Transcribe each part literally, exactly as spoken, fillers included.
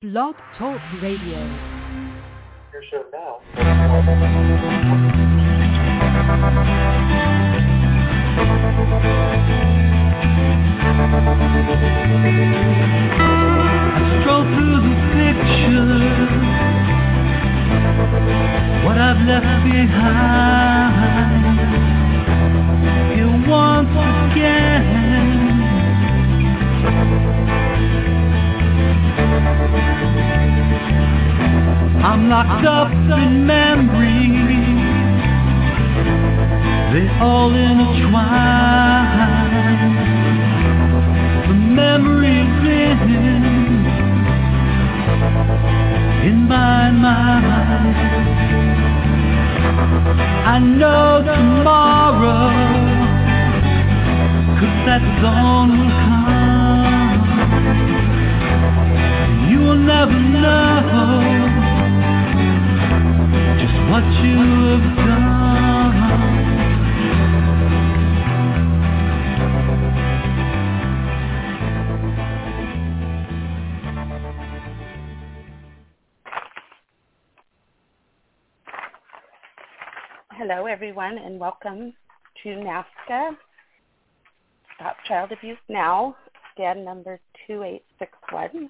Blog Talk Radio. Your show now. I stroll through the pictures, what I've left behind. Here once again, I'm locked up in memories, they all intertwine. The memories in, in my mind. I know tomorrow, 'cause that dawn will come. You will never know what you have done. Hello, everyone, and welcome to NAASCA, Stop Child Abuse Now, stand number two eight six one.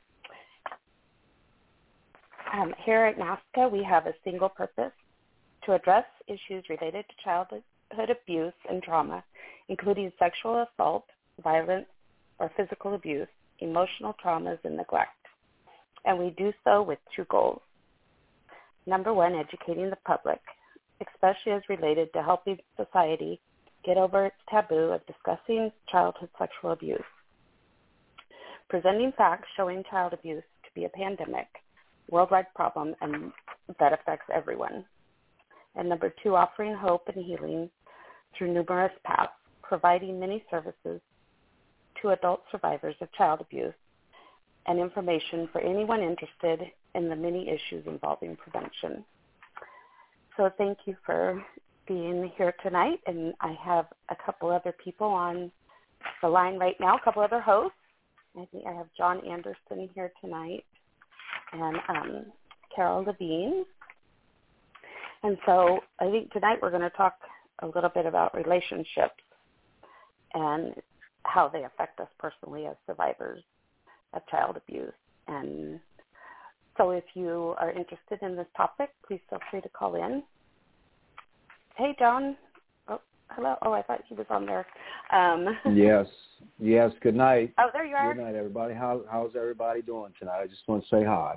Um, here at NAASCA, we have a single purpose: to address issues related to childhood abuse and trauma, including sexual assault, violence, or physical abuse, emotional traumas, and neglect. And we do so with two goals. Number one, educating the public, especially as related to helping society get over its taboo of discussing childhood sexual abuse. Presenting facts showing child abuse to be a pandemic, worldwide problem, and that affects everyone. And number two, offering hope and healing through numerous paths, providing many services to adult survivors of child abuse and information for anyone interested in the many issues involving prevention. So thank you for being here tonight, and I have a couple other people on the line right now, a couple other hosts. I think I have John Anderson here tonight, and um, Carol Levine. And so I think tonight we're going to talk a little bit about relationships and how they affect us personally as survivors of child abuse. And so if you are interested in this topic, please feel free to call in. Hey, John. Oh, hello. Oh, I thought he was on there. Um, yes. Yes. Good night. Oh, there you are. Good night, everybody. How, how's everybody doing tonight? I just want to say hi.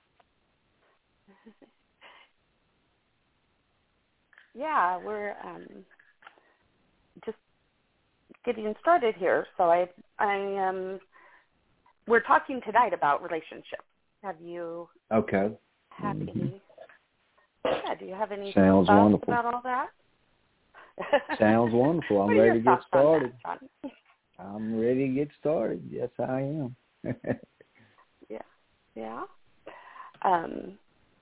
Yeah, we're um, just getting started here. So I, I um, we're talking tonight about relationships. Have you? Okay. Have mm-hmm. any? Yeah. Do you have any Sounds thoughts wonderful. about all that? Sounds wonderful. I'm what ready to get started. That, I'm ready to get started. Yes, I am. yeah. Yeah. Um.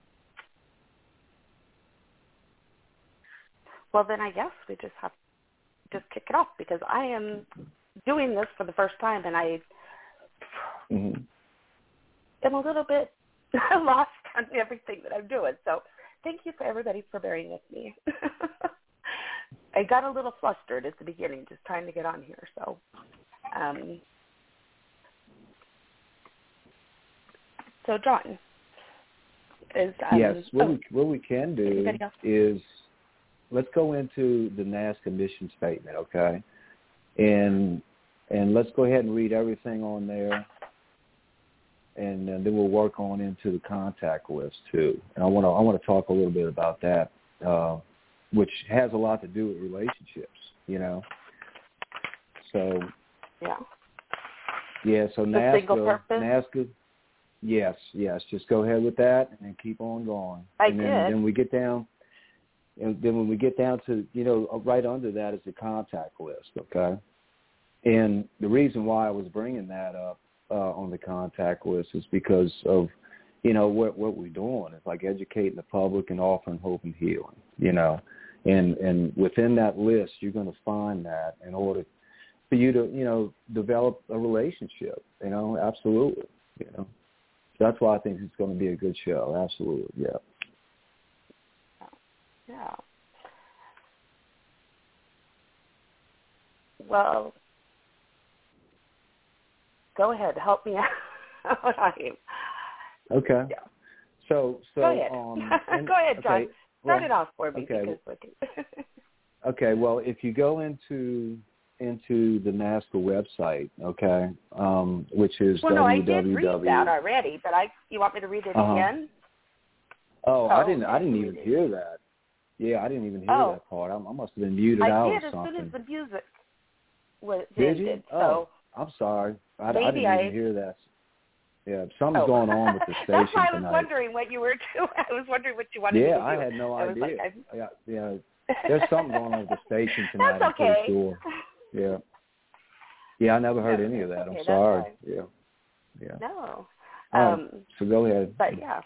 Well, then I guess we just have to just kick it off, because I am doing this for the first time, and I mm-hmm. am a little bit lost on everything that I'm doing. So thank you for everybody for bearing with me. I got a little flustered at the beginning just trying to get on here. So um, so John, is um, yes, what, oh, we, what we can do is let's go into the NAASCA mission statement, okay? And and let's go ahead and read everything on there, and, and then we'll work on into the contact list too. And I want to I want to talk a little bit about that, uh, which has a lot to do with relationships, you know. So yeah, yeah. So the NAASCA, single purpose? NAASCA. Yes, yes. Just go ahead with that and keep on going. I and then, did. Then we get down. And then when we get down to, you know, right under that is the contact list, okay? And the reason why I was bringing that up uh, on the contact list is because of, you know, what what we're doing. It's like educating the public and offering hope and healing, you know. And and within that list, you're going to find that in order for you to, you know, develop a relationship, you know, absolutely, you know. that's why I think it's going to be a good show. Absolutely, yeah. Yeah. Well, go ahead. Help me out. Okay. Yeah. So, so go ahead. Um, and, go ahead, John. Okay, Start well, it off for me. Okay. Because okay. Well, if you go into into the NASCA website, okay, um, which is well, no, w I did w w. read that already, but I you want me to read it uh-huh. again? Oh, oh, I didn't. I yeah, didn't even hear that. Yeah, I didn't even hear oh. that part. I, I must have been muted I out did or as something. soon as the music was Did ended. you? So Oh, I'm sorry. I, I didn't I, even hear that. Yeah, something's oh. going on with the station That's why I was tonight. wondering what you were doing. I was wondering what you wanted yeah, me to do. I had no I idea. Was like, yeah, yeah. There's something going on with the station tonight. That's okay. I'm pretty sure. Yeah. Yeah, I never heard no, any of that. okay, I'm sorry. That's Yeah. Yeah. No. Um, Um, so go ahead. But yeah.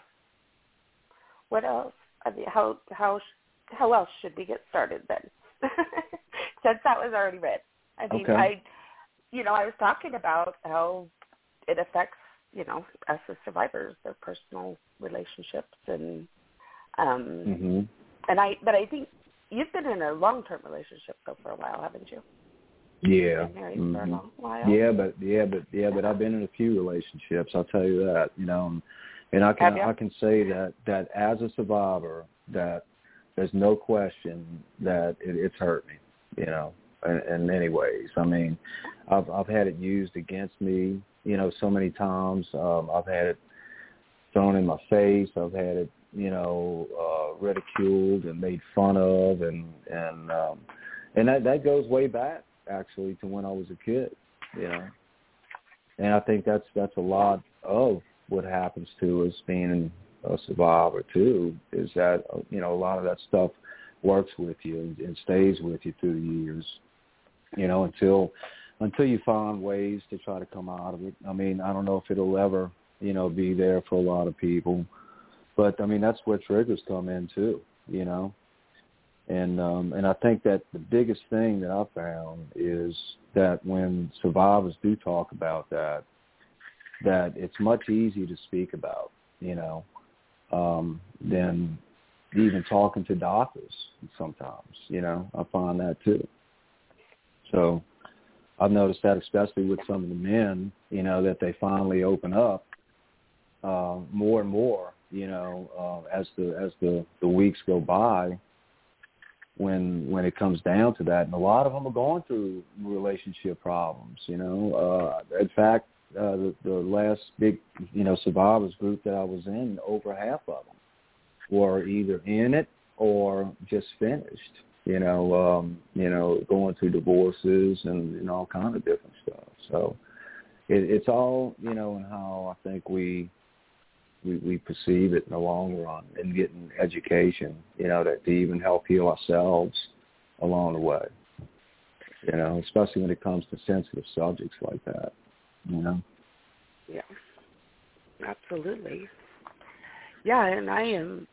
What else? I mean, how how how else should we get started then? Since that was already read. I mean, okay. I, you know, I was talking about how it affects, you know, us as survivors, their personal relationships, and um, mm-hmm. and I, but I think you've been in a long-term relationship though for a while, haven't you? Yeah. Been married mm-hmm. for a long while. Yeah, but yeah, but yeah, but I've been in a few relationships. I'll tell you that. You know, and I can I can say that that as a survivor, that there's no question that it, it's hurt me. You know, in, in many ways. I mean, I've I've had it used against me. You know, so many times. Um, I've had it thrown in my face. I've had it, you know, uh, ridiculed and made fun of, and and um, and that that goes way back actually to when I was a kid. You know, and I think that's that's a lot of what happens to us being a survivor too. Is that you know a lot of that stuff works with you and, and stays with you through the years. You know, until until you find ways to try to come out of it. I mean, I don't know if it'll ever, you know, be there for a lot of people. But, I mean, that's where triggers come in, too, you know. And um, and I think that the biggest thing that I found is that when survivors do talk about that, that it's much easier to speak about, you know, um, than even talking to doctors sometimes, you know. I find that, too. So I've noticed that especially with some of the men, you know, that they finally open up uh, more and more, you know, uh, as the as the, the weeks go by, when when it comes down to that. And a lot of them are going through relationship problems, you know. Uh, in fact, uh, the, the last big, you know, survivors group that I was in, over half of them were either in it or just finished. You know, um, you know, going through divorces and, and all kind of different stuff. So it, it's all, you know, in how I think we, we we perceive it in the long run, and getting education, you know, to, to even help heal ourselves along the way. You know, especially when it comes to sensitive subjects like that. You know. Yeah. Absolutely. Yeah, and I am,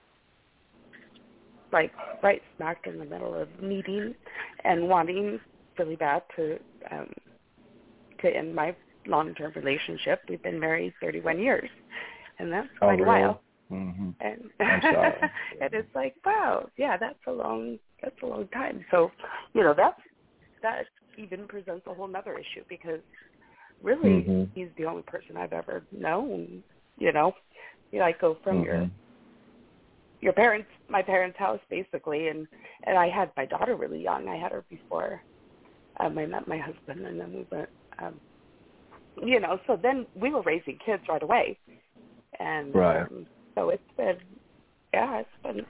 like, right smack in the middle of needing and wanting really bad to um, to end my long-term relationship. We've been married thirty-one years, and that's oh, quite really? a while. Mm-hmm. And, I'm sorry. and it's like, wow, yeah, that's a long that's a long time. So, you know, that's that even presents a whole nother issue, because really mm-hmm. he's the only person I've ever known. You know, you like go from mm-hmm. your your parents, my parents' house, basically, and, and I had my daughter really young. I had her before um, I met my husband, and then we went, um, you know, so then we were raising kids right away. And right. um, so it's been, yeah, it's been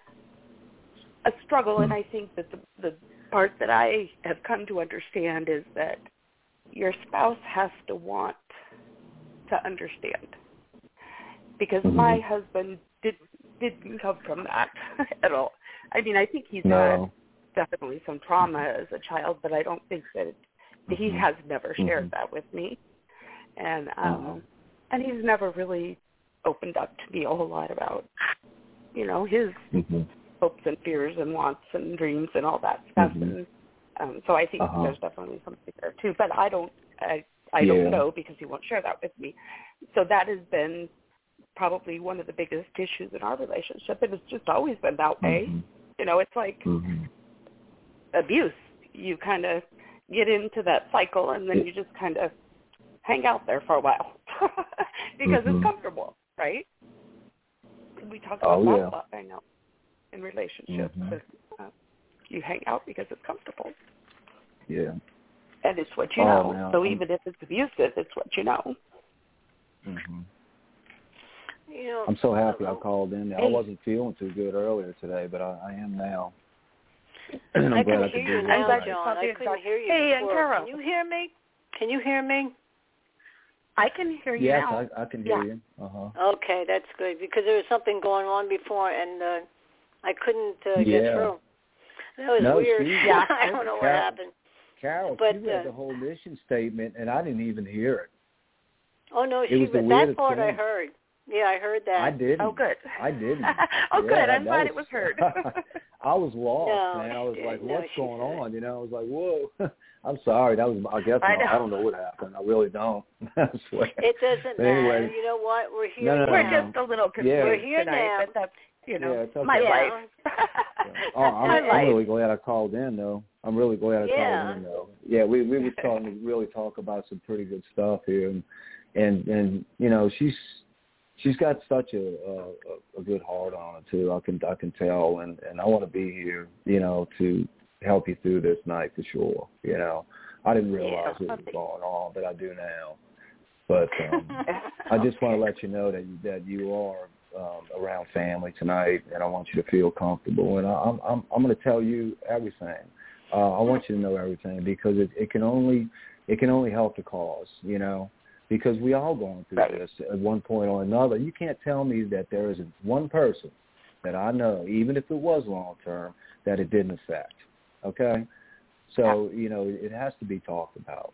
a struggle, mm-hmm. and I think that the, the part that I have come to understand is that your spouse has to want to understand. Because mm-hmm. my husband did, didn't come from that at all. I mean, I think he's no. had definitely some trauma as a child, but I don't think that it, mm-hmm. he has never shared mm-hmm. that with me. And um, uh-huh. and he's never really opened up to me a whole lot about, you know, his mm-hmm. hopes and fears and wants and dreams and all that stuff. Mm-hmm. And um, so I think uh-huh. there's definitely something there too. But I don't, I, I yeah. don't know, because he won't share that with me. So that has been probably one of the biggest issues in our relationship, and it's just always been that way. Mm-hmm. You know, it's like mm-hmm. abuse. You kind of get into that cycle, and then you just kind of hang out there for a while because mm-hmm. it's comfortable, right? We talk about oh, that yeah. a lot, I know, in relationships. Mm-hmm. But, uh, you hang out because it's comfortable. Yeah. And it's what you oh, know. man. So I'm... even if it's abusive, it's what you know. Mm-hmm. You know, I'm so happy I called in. I Hey. wasn't feeling too good earlier today, but I, I am now. And I'm I glad can I could hear do you that. now, glad you John. called I in, couldn't John. hear you Hey, and before. Carol. Can you hear me? Can you hear me? I can hear you yes, now. I, I can hear yeah. you. Uh-huh. Okay, that's good, because there was something going on before, and uh, I couldn't uh, Yeah. get through. That was No, weird. she- Yeah. I don't know what Carol, happened. Carol, But, she read uh, the whole mission statement, and I didn't even hear it. Oh, no, It she was the that weirdest part I thing. heard. Yeah, I heard that. I didn't. Oh, good. I didn't. oh, yeah, good. that, I'm that glad was, it was heard. I was lost, No, man. I was she like, didn't. No, what's she going didn't. on? You know, I was like, whoa. I'm sorry. That was, I guess, I I, know. I don't know what happened. I really don't. I swear. It doesn't But matter. anyway, You know what? We're here No, no, We're now. just a little confused Yeah. We're here tonight, now. but that's, you know, Yeah, it's okay. my Yeah. life. Oh, I'm, My I'm life. really glad I called in, though. I'm really glad I Yeah. called in, though. Yeah, we we were starting to really talk about some pretty good stuff here, and and and you know, she's she's got such a a, a good heart on her too. I can I can tell, and and I want to be here, you know, to help you through this night for sure. You know, I didn't realize Yeah. what was going on, but I do now. But um, I just want to let you know that you, that you are um, around family tonight, and I want you to feel comfortable. And I, I'm I'm I'm going to tell you everything. Uh, I want you to know everything because it, it can only it can only help the cause, you know. Because we all going through Right. this at one point or another. You can't tell me that there isn't one person that I know, even if it was long term, that it didn't affect. Okay, so you know it has to be talked about.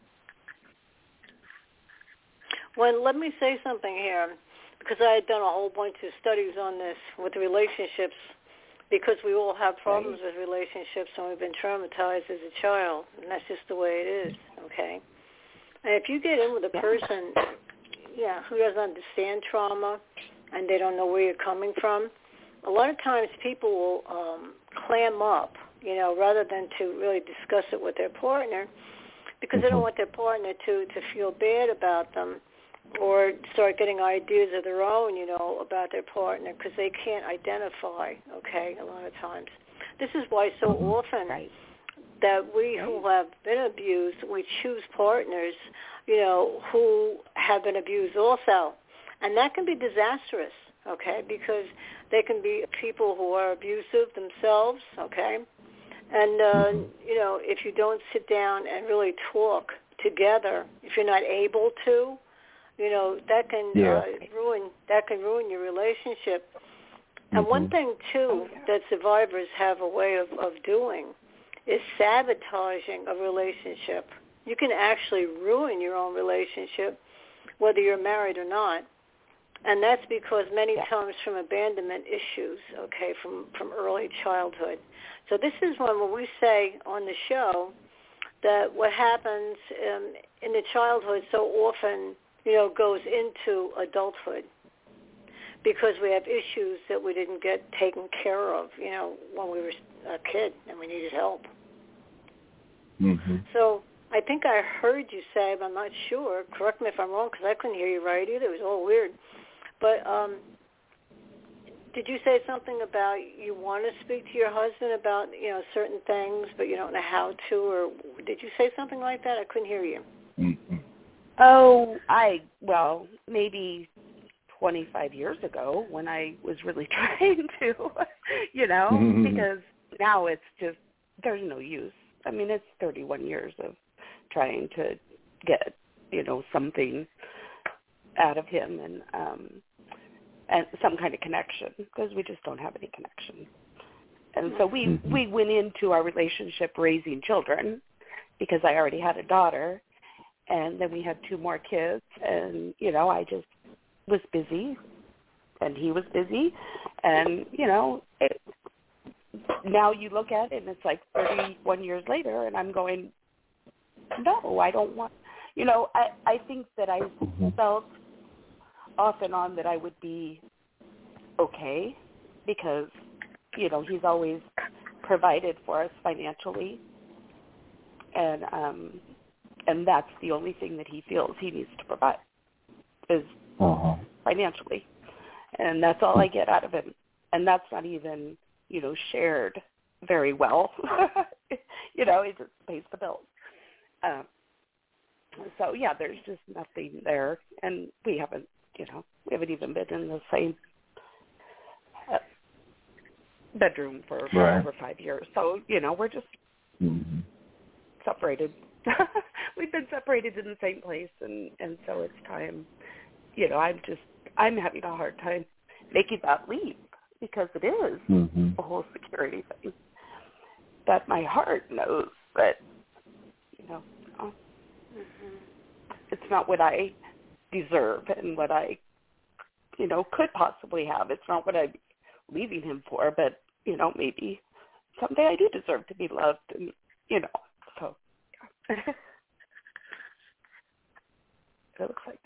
Well, let me say something here, because I had done a whole bunch of studies on this with relationships, because we all have problems with relationships and we've been traumatized as a child, and that's just the way it is, okay? And if you get in with a person, yeah, who doesn't understand trauma and they don't know where you're coming from, a lot of times people will um, clam up, you know, rather than to really discuss it with their partner, because they don't want their partner to, to feel bad about them or start getting ideas of their own, you know, about their partner, because they can't identify, okay, a lot of times. This is why so often Right. that we who have been abused, we choose partners, you know, who have been abused also. And that can be disastrous, okay, because they can be people who are abusive themselves, okay? And, uh, you know, if you don't sit down and really talk together, if you're not able to, you know, that can Yeah. uh, ruin that can ruin your relationship. And Mm-hmm. one thing, too, that survivors have a way of, of doing is sabotaging a relationship. You can actually ruin your own relationship, whether you're married or not. And that's because many Yeah. times from abandonment issues, okay, from, from early childhood. So this is when, when we say on the show that what happens um, in the childhood so often, you know, goes into adulthood, because we have issues that we didn't get taken care of, you know, when we were a kid and we needed help. Mm-hmm. So I think I heard you say, but I'm not sure. Correct me if I'm wrong, because I couldn't hear you right either. It was all weird. But um, did you say something about you want to speak to your husband about, you know, certain things, but you don't know how to? Or did you say something like that? I couldn't hear you. Mm-hmm. Oh, I, well, maybe twenty-five years ago when I was really trying to, you know, Mm-hmm. because now it's just, there's no use. I mean, it's thirty-one years of trying to get, you know, something out of him and um, and some kind of connection, because we just don't have any connection. And so we, Mm-hmm. we went into our relationship raising children, because I already had a daughter, and then we had two more kids, and, you know, I just was busy, and he was busy, and, you know, it, now you look at it, and it's like thirty-one years later, and I'm going, no, I don't want, you know, I, I think that I Mm-hmm. felt off and on that I would be okay because, you know, he's always provided for us financially. And um, and that's the only thing that he feels he needs to provide is uh-huh. financially. And that's all I get out of him. And that's not even, you know, shared very well. You know, it just pays the bills. Um, so, yeah, there's just nothing there. And we haven't, you know, we haven't even been in the same uh, bedroom for right. over five years. So, you know, we're just mm-hmm. separated. We've been separated in the same place, and, and so it's time, you know, I'm just, I'm having a hard time making that leap because it is mm-hmm. a whole security thing. But my heart knows that, you know, oh, mm-hmm. it's not what I deserve and what I, you know, could possibly have. It's not what I'm leaving him for, but, you know, maybe someday I do deserve to be loved, and, you know, so, yeah. It looks like.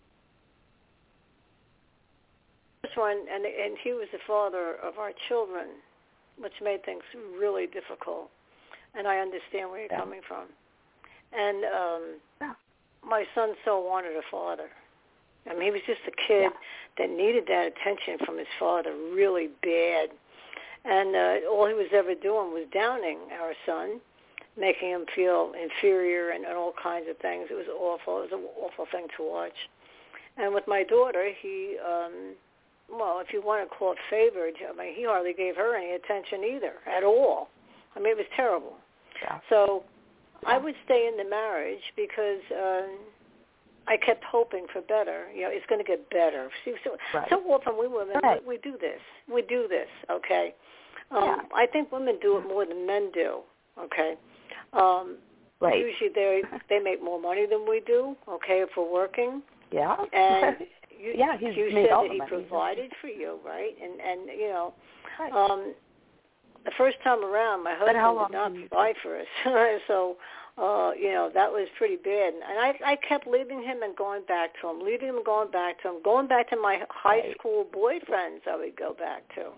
This one, and, and he was the father of our children, which made things really difficult. And I understand where you're yeah. coming from. And um, yeah. my son so wanted a father. I mean, he was just a kid yeah. that needed that attention from his father really bad. And uh, all he was ever doing was downing our son, making him feel inferior and, and all kinds of things. It was awful. It was an awful thing to watch. And with my daughter, he, um, well, if you want to call it favored, I mean, he hardly gave her any attention either, at all. I mean, it was terrible. Yeah. So yeah. I would stay in the marriage because uh, I kept hoping for better. You know, it's going to get better. See, so, right. so often we women, right. we, we do this. We do this, okay? Um, yeah. I think women do it more than men do, okay? Um, right. Usually they they make more money than we do, okay, if we're working. Yeah. And you, yeah, he's you made said all that the he money. provided for you, right? And, and you know, right. um, the first time around, my husband did not provide for us. So, uh, you know, that was pretty bad. And I, I kept leaving him and going back to him, leaving him and going back to him, going back to my high right. school boyfriends I would go back to.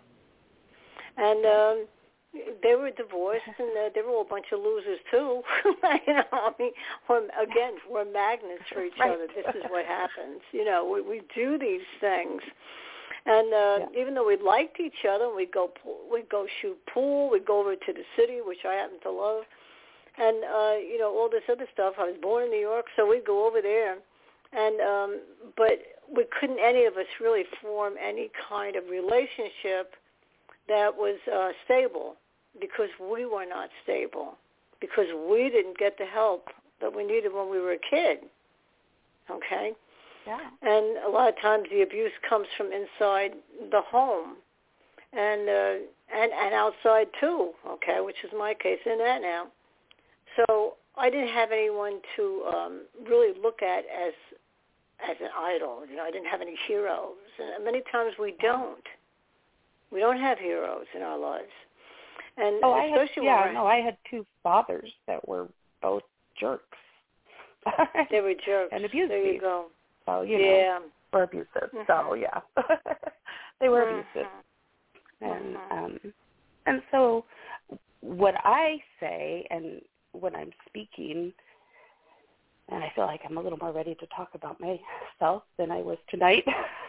And um, they were divorced, and uh, they were all a bunch of losers, too. You know, I mean, we're, again, we're magnets for each right. other. This is what happens. You know, we, we do these things. And uh, yeah. even though we liked each other, we'd go, we'd go shoot pool, we'd go over to the city, which I happen to love, and, uh, you know, all this other stuff. I was born in New York, so we'd go over there. And um, but we couldn't, any of us, really form any kind of relationship that was uh, stable because we were not stable, because we didn't get the help that we needed when we were a kid, okay? Yeah. And a lot of times the abuse comes from inside the home and uh, and, and outside too, okay, which is my case in that now. So I didn't have anyone to um, really look at as as an idol. You know, I didn't have any heroes. And many times we don't. We don't have heroes in our lives. And oh, I had, yeah, when no, I had two fathers that were both jerks. They were jerks. And abusive. There you go. So, you yeah. know, were abusive. Mm-hmm. So, yeah. They were abusive. Mm-hmm. And um, and so what I say, and when I'm speaking, and I feel like I'm a little more ready to talk about myself than I was tonight.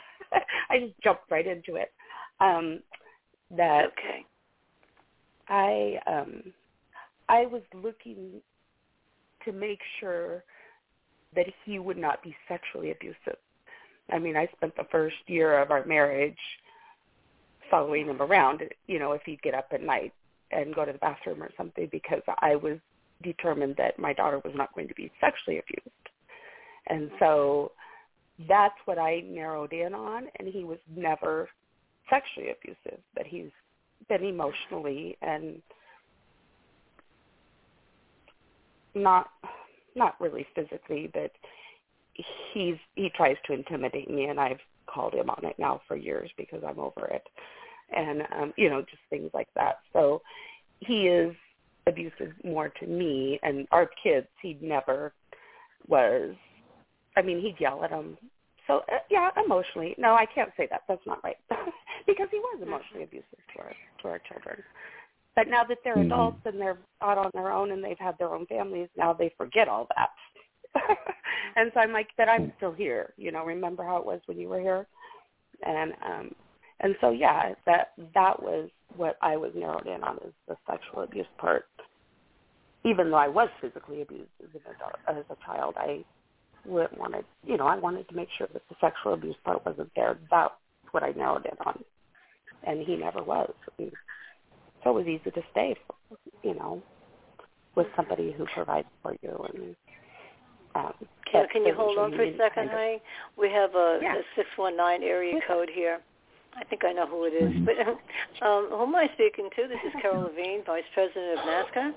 I just jumped right into it. Um, that okay. I um, I was looking to make sure that he would not be sexually abusive. I mean, I spent the first year of our marriage following him around, you know, if he'd get up at night and go to the bathroom or something, because I was determined that my daughter was not going to be sexually abused. And so that's what I narrowed in on, and he was never sexually abusive, but he's been emotionally and not not really physically, but he's he tries to intimidate me, and I've called him on it now for years because I'm over it, and um, you know, just things like that. So he is abusive more to me and our kids. He never was. I mean, he'd yell at them So, uh, yeah, emotionally. No, I can't say that. That's not right. Because he was emotionally abusive to our, to our children. But now that they're mm-hmm. adults and they're out on their own and they've had their own families, now they forget all that. And so I'm like, but I'm still here. You know, remember how it was when you were here? And um, and so, yeah, that that was what I was narrowed in on, is the sexual abuse part. Even though I was physically abused as an adult, as a child, I wanted, you know, I wanted to make sure that the sexual abuse part wasn't there. That's what I narrowed in on. And he never was. And so it was easy to stay, you know, with somebody who provides for you. And um, Can, can you hold on for a second, honey? We have a, yeah. a six one nine area code here. I think I know who it is. But um, who am I speaking to? This is Carol Levine, Vice President of NAASCA.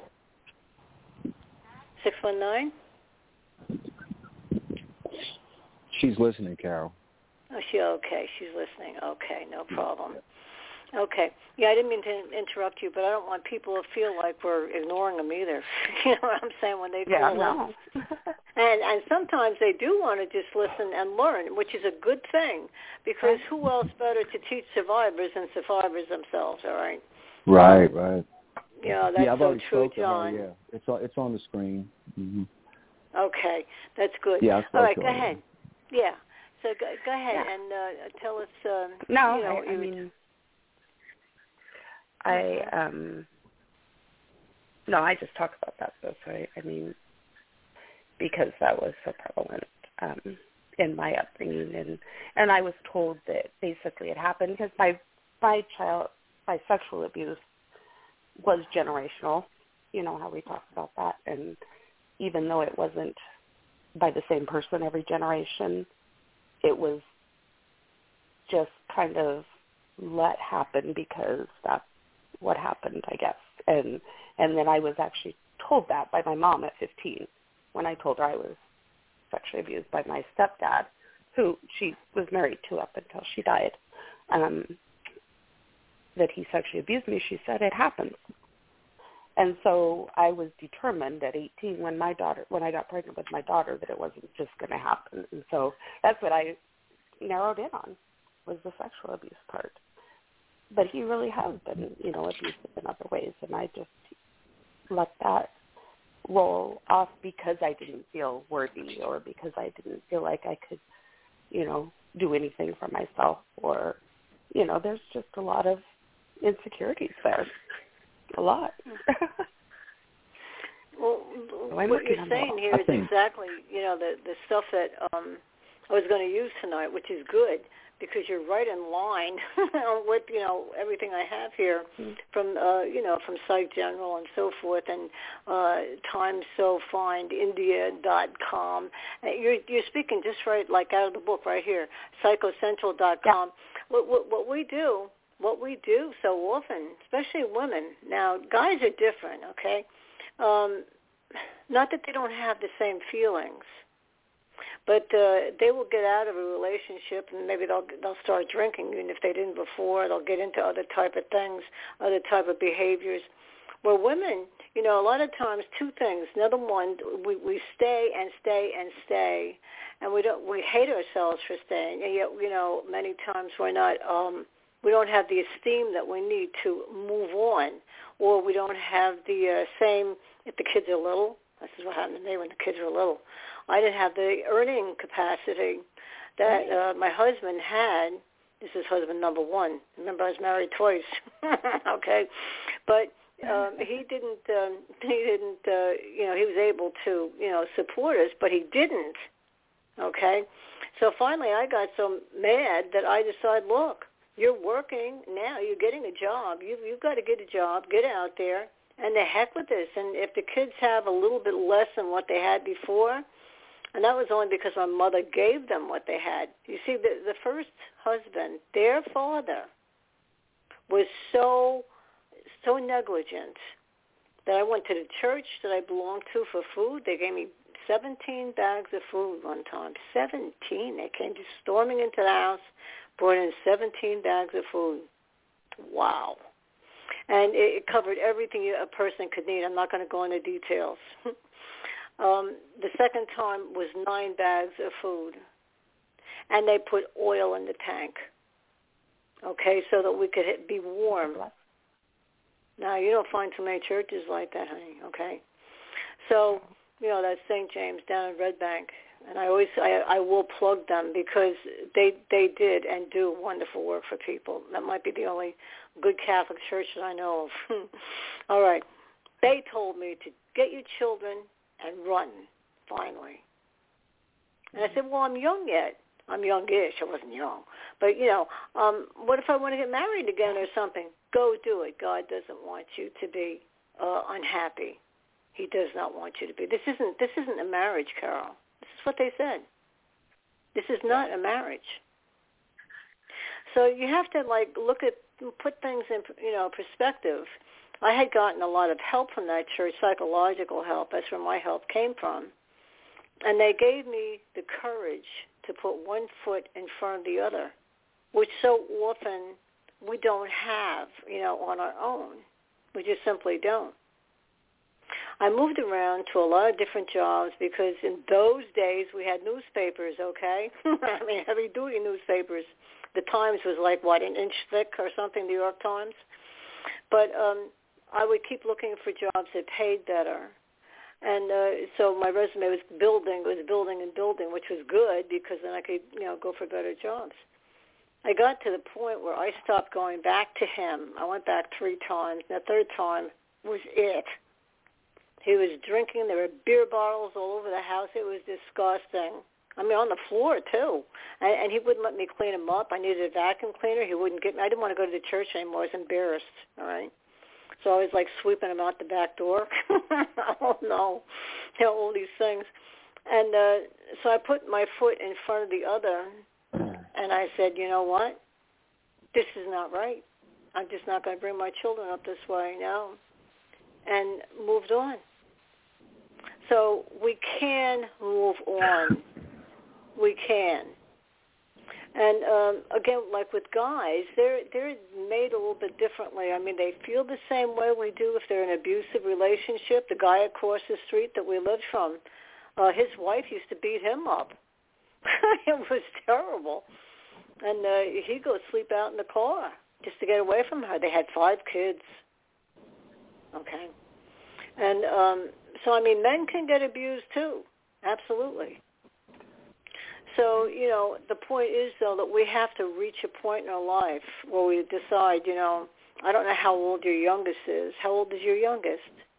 six one nine? She's listening, Carol. Oh, she okay. She's listening. Okay, no problem. Okay. Yeah, I didn't mean to interrupt you, but I don't want people to feel like we're ignoring them either. You know what I'm saying? When they yeah, call no. up. And and sometimes they do want to just listen and learn, which is a good thing, because who else better to teach survivors than survivors themselves, all right? Right, right. Yeah, that's yeah, I've so already true, spoken John. to her, yeah, it's on, it's on the screen. Mm-hmm. Okay, that's good. Yeah, I all right, go her. ahead. Yeah, so go, go ahead yeah. and uh, tell us. Um, no, you know, I, I you mean, I um, no, I just talk about that though. So I, I mean, because that was so prevalent um, in my upbringing, and and I was told that basically it happened because my my child my sexual abuse was generational. You know how we talk about that, and even though it wasn't by the same person every generation, it was just kind of let happen because that's what happened, I guess. And and then I was actually told that by my mom at fifteen when I told her I was sexually abused by my stepdad, who she was married to up until she died, um, that he sexually abused me. She said, it happens. And so I was determined at eighteen when my daughter, when I got pregnant with my daughter, that it wasn't just going to happen. And so that's what I narrowed in on, was the sexual abuse part. But he really has been, you know, abusive in other ways, and I just let that roll off because I didn't feel worthy or because I didn't feel like I could, you know, do anything for myself, or, you know, there's just a lot of insecurities there. A lot. Well, so what you're saying here is exactly, you know, the the stuff that um, I was going to use tonight, which is good because you're right in line with, you know, everything I have here mm-hmm. from, uh, you know, from Psych General and so forth, and uh, Times So Find India dot com. You're you're speaking just right, like out of the book right here, Psycho Central dot com. Yeah. What, what what we do. What we do so often, especially women. Now, guys are different, okay? Um, not that they don't have the same feelings, but uh, they will get out of a relationship and maybe they'll they'll start drinking, even if they didn't before. They'll get into other type of things, other type of behaviors. Where women, you know, a lot of times two things. Number one, we, we stay and stay and stay, and we don't we hate ourselves for staying, and yet, you know, many times we're not. Um, We don't have the esteem that we need to move on, or we don't have the uh, same, if the kids are little, this is what happened to me when the kids were little, I didn't have the earning capacity that uh, my husband had. This is husband number one. Remember, I was married twice, okay? But um, he didn't, um, he didn't, uh, you know, he was able to, you know, support us, but he didn't, okay? So finally I got so mad that I decided, look, you're working now. You're getting a job. You've, you've got to get a job, get out there, and the heck with this. And if the kids have a little bit less than what they had before, and that was only because my mother gave them what they had. You see, the, the first husband, their father, was so, so negligent that I went to the church that I belonged to for food. They gave me seventeen bags of food one time. seventeen. They came just storming into the house, brought in seventeen bags of food. Wow. And it, it covered everything a person could need. I'm not going to go into details. um, the second time was nine bags of food. and they put oil in the tank, okay, so that we could be warm. Now, you don't find too many churches like that, honey, okay? So, you know, that's Saint James down in Red Bank. And I always, I, I will plug them because they they did and do wonderful work for people. That might be the only good Catholic church that I know of. All right. They told me to get your children and run, finally. And I said, well, I'm young yet. I'm youngish. I wasn't young. But, you know, um, what if I want to get married again or something? Go do it. God doesn't want you to be uh, unhappy. He does not want you to be. This isn't this isn't a marriage, Carol. This is what they said. This is not a marriage. So you have to, like, look at, put things in, you know, perspective. I had gotten a lot of help from that church, psychological help. That's where my help came from. And they gave me the courage to put one foot in front of the other, which so often we don't have, you know, on our own. We just simply don't. I moved around to a lot of different jobs because in those days we had newspapers, okay? I mean, heavy-duty newspapers. The Times was like, what, an inch thick or something, the New York Times? But um, I would keep looking for jobs that paid better. And uh, so my resume was building, it was building and building, which was good because then I could, you know, go for better jobs. I got to the point where I stopped going back to him. I went back three times. And the third time was it. He was drinking. There were beer bottles all over the house. It was disgusting. I mean, on the floor, too. And, and he wouldn't let me clean him up. I needed a vacuum cleaner. He wouldn't get me. I didn't want to go to the church anymore. I was embarrassed, all right? So I was, like, sweeping him out the back door. Oh, no. You know, all these things. And uh, so I put my foot in front of the other, and I said, you know what? This is not right. I'm just not going to bring my children up this way now. And moved on. So we can move on. We can. And um, again, like with guys, they're they're made a little bit differently. I mean, they feel the same way we do if they're in an abusive relationship. The guy across the street that we lived from, uh, his wife used to beat him up. It was terrible. And uh, he'd go sleep out in the car just to get away from her. They had five kids. Okay. And um, so, I mean, men can get abused too. Absolutely. So, you know, the point is, though, that we have to reach a point in our life where we decide, you know, I don't know how old your youngest is. How old is your youngest?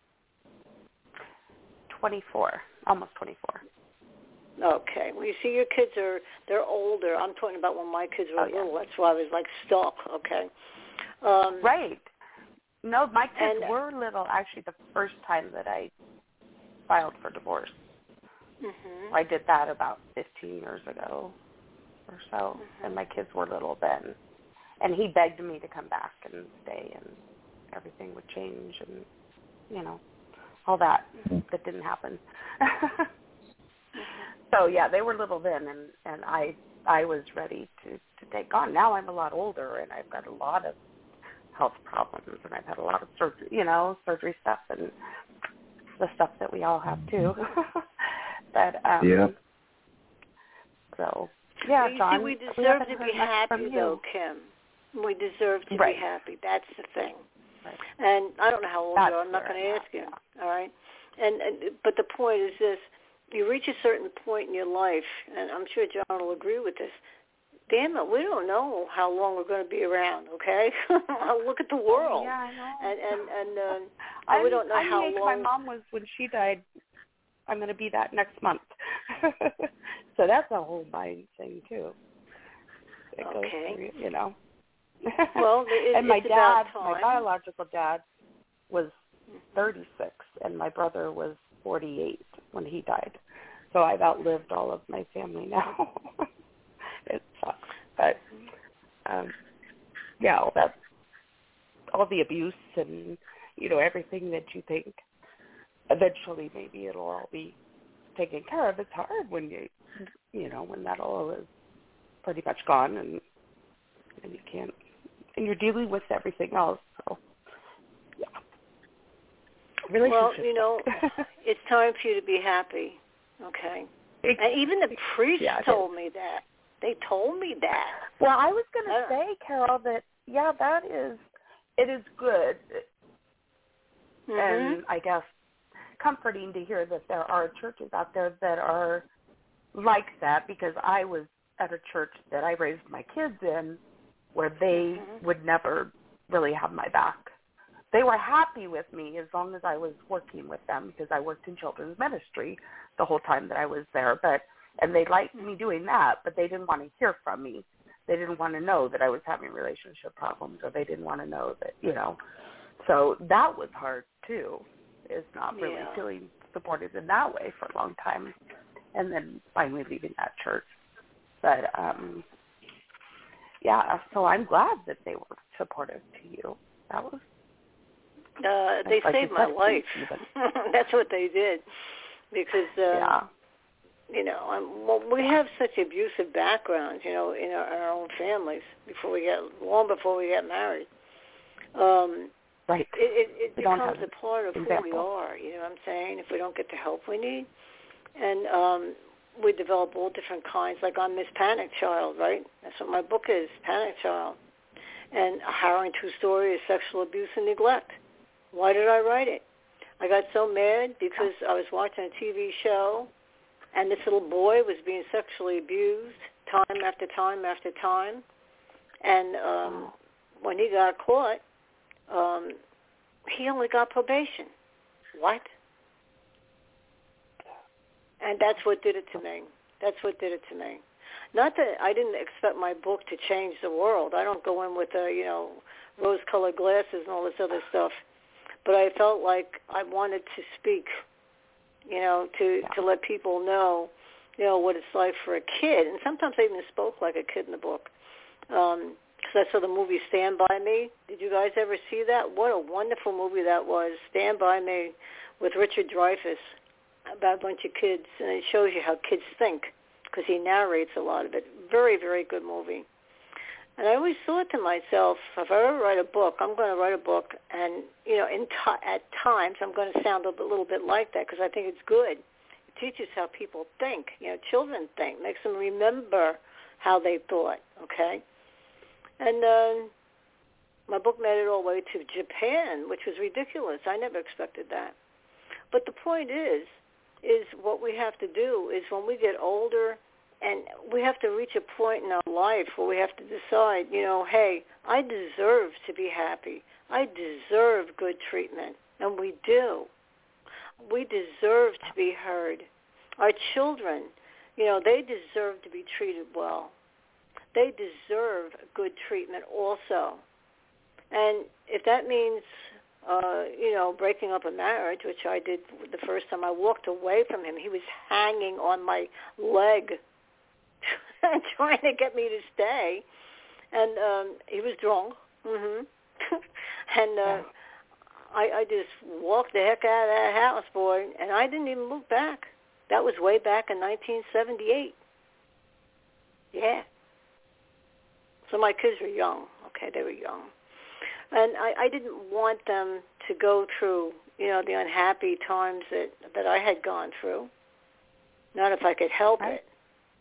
twenty-four, almost twenty-four. Okay. Well, you see, your kids are, they're older. I'm talking about when my kids were oh, yeah. little. That's why I was, like, stuck, okay? Um, right. No, my kids and, were little, actually, the first time that I filed for divorce. Mm-hmm. I did that about fifteen years ago or so, mm-hmm. and my kids were little then. And he begged me to come back and stay, and everything would change, and, you know, all that. Mm-hmm. That didn't happen. Mm-hmm. So, yeah, they were little then, and, and I I was ready to, to take on. Now I'm a lot older, and I've got a lot of health problems, and I've had a lot of surgery, you know, surgery stuff, and the stuff that we all have, too. But, um, yeah. so, So, yeah, you John. see, we deserve we to be happy, though, Kim. We deserve to right. be happy. That's the thing. Right. And I don't know how old That's you are. I'm not going to ask you. Yeah. All right. And, and but the point is this: you reach a certain point in your life, and I'm sure John will agree with this. Damn it, we don't know how long we're going to be around. Okay, look at the world. Oh, yeah, I know. And and and, uh, and we don't know I'm how the age long. my mom was when she died. I'm going to be that next month. So that's a whole mind thing too. It okay. Goes through, you know. Well, it, and my it's dad, about time. my biological dad, was thirty-six, and my brother was forty-eight when he died. So I've outlived all of my family now. It sucks, but um, yeah, all that, all the abuse and you know everything that you think. Eventually, maybe it'll all be taken care of. It's hard when you, you know, when that all is pretty much gone, and and you can't, and you're dealing with everything else. So, yeah. Well, you know, it's time for you to be happy. Okay. It's, and even the priest yeah, told me that. They told me that. Well, I was going to uh, say, Carol, that, yeah, that is, it is good. mm-hmm. And I guess comforting to hear that there are churches out there that are like that, because I was at a church that I raised my kids in where they mm-hmm. would never really have my back. They were happy with me as long as I was working with them, because I worked in children's ministry the whole time that I was there. But and they liked me doing that, but they didn't want to hear from me. They didn't want to know that I was having relationship problems, or they didn't want to know that, you know. So that was hard, too, is not really yeah. feeling supported in that way for a long time, and then finally leaving that church. But, um, yeah, so I'm glad that they were supportive to you. That was Uh, they like saved my life. That's what they did, because uh, yeah. you know, I'm, well, we have such abusive backgrounds, you know, in our, our own families before we get long before we get married. Um, right. It, it, it becomes a a part of example. who we are. You know what I'm saying? If we don't get the help we need, and um, we develop all different kinds. Like I'm Miss Panic Child, right? That's what my book is, Panic Child, and a harrowing true story is sexual abuse and neglect. Why did I write it? I got so mad because I was watching a T V show, and this little boy was being sexually abused time after time after time. And um, when he got caught, um, he only got probation. What? And that's what did it to me. That's what did it to me. Not that I didn't expect my book to change the world. I don't go in with, uh, you know, rose-colored glasses and all this other stuff. But I felt like I wanted to speak, you know, to, yeah. to let people know, you know, what it's like for a kid. And sometimes I even spoke like a kid in the book. Um, because I saw the movie Stand By Me. Did you guys ever see that? What a wonderful movie that was, Stand By Me, with Richard Dreyfuss, about a bunch of kids. And it shows you how kids think, because he narrates a lot of it. Very, very good movie. And I always thought to myself, if I ever write a book, I'm going to write a book, and, you know, in t- at times I'm going to sound a little bit like that, because I think it's good. It teaches how people think, you know, children think, makes them remember how they thought, okay? And uh, my book made it all the way to Japan, which was ridiculous. I never expected that. But the point is, is what we have to do is when we get older, and we have to reach a point in our life where we have to decide, you know, hey, I deserve to be happy. I deserve good treatment. And we do. We deserve to be heard. Our children, you know, they deserve to be treated well. They deserve good treatment also. And if that means, uh, you know, breaking up a marriage, which I did the first time I walked away from him, he was hanging on my leg trying to get me to stay. And um, he was drunk. Mm-hmm. and uh, I, I just walked the heck out of that house, boy, and I didn't even look back. That was way back in nineteen seventy-eight. Yeah. So my kids were young. Okay, they were young. And I, I didn't want them to go through, you know, the unhappy times that, that I had gone through. Not if I could help right. it.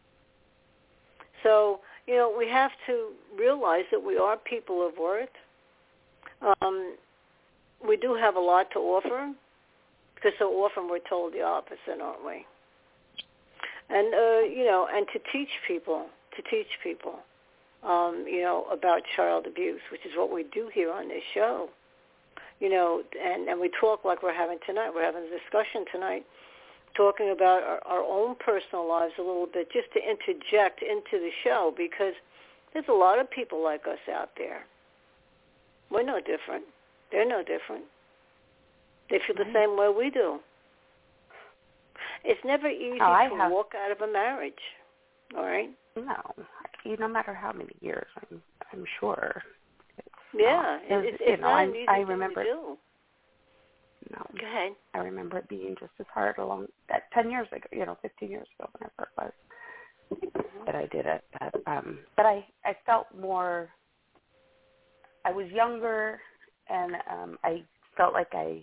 So, you know, we have to realize that we are people of worth. Um, we do have a lot to offer, because so often we're told the opposite, aren't we? And, uh, you know, and to teach people, to teach people, um, you know, about child abuse, which is what we do here on this show. You know, and, and we talk like we're having tonight. We're having a discussion tonight, talking about our, our own personal lives a little bit, just to interject into the show, because there's a lot of people like us out there. We're no different. They're no different. They feel the same way we do. It's never easy oh, to have... walk out of a marriage, all right? No, no matter how many years, I'm, I'm sure. It's yeah, not, it's, it's you know, not I, an easy I thing remember to do. No. Go ahead. I remember it being just as hard along that ten years ago, you know, fifteen years ago, whenever it was mm-hmm. that I did it. But, um, but I, I felt more, I was younger, and um, I felt like I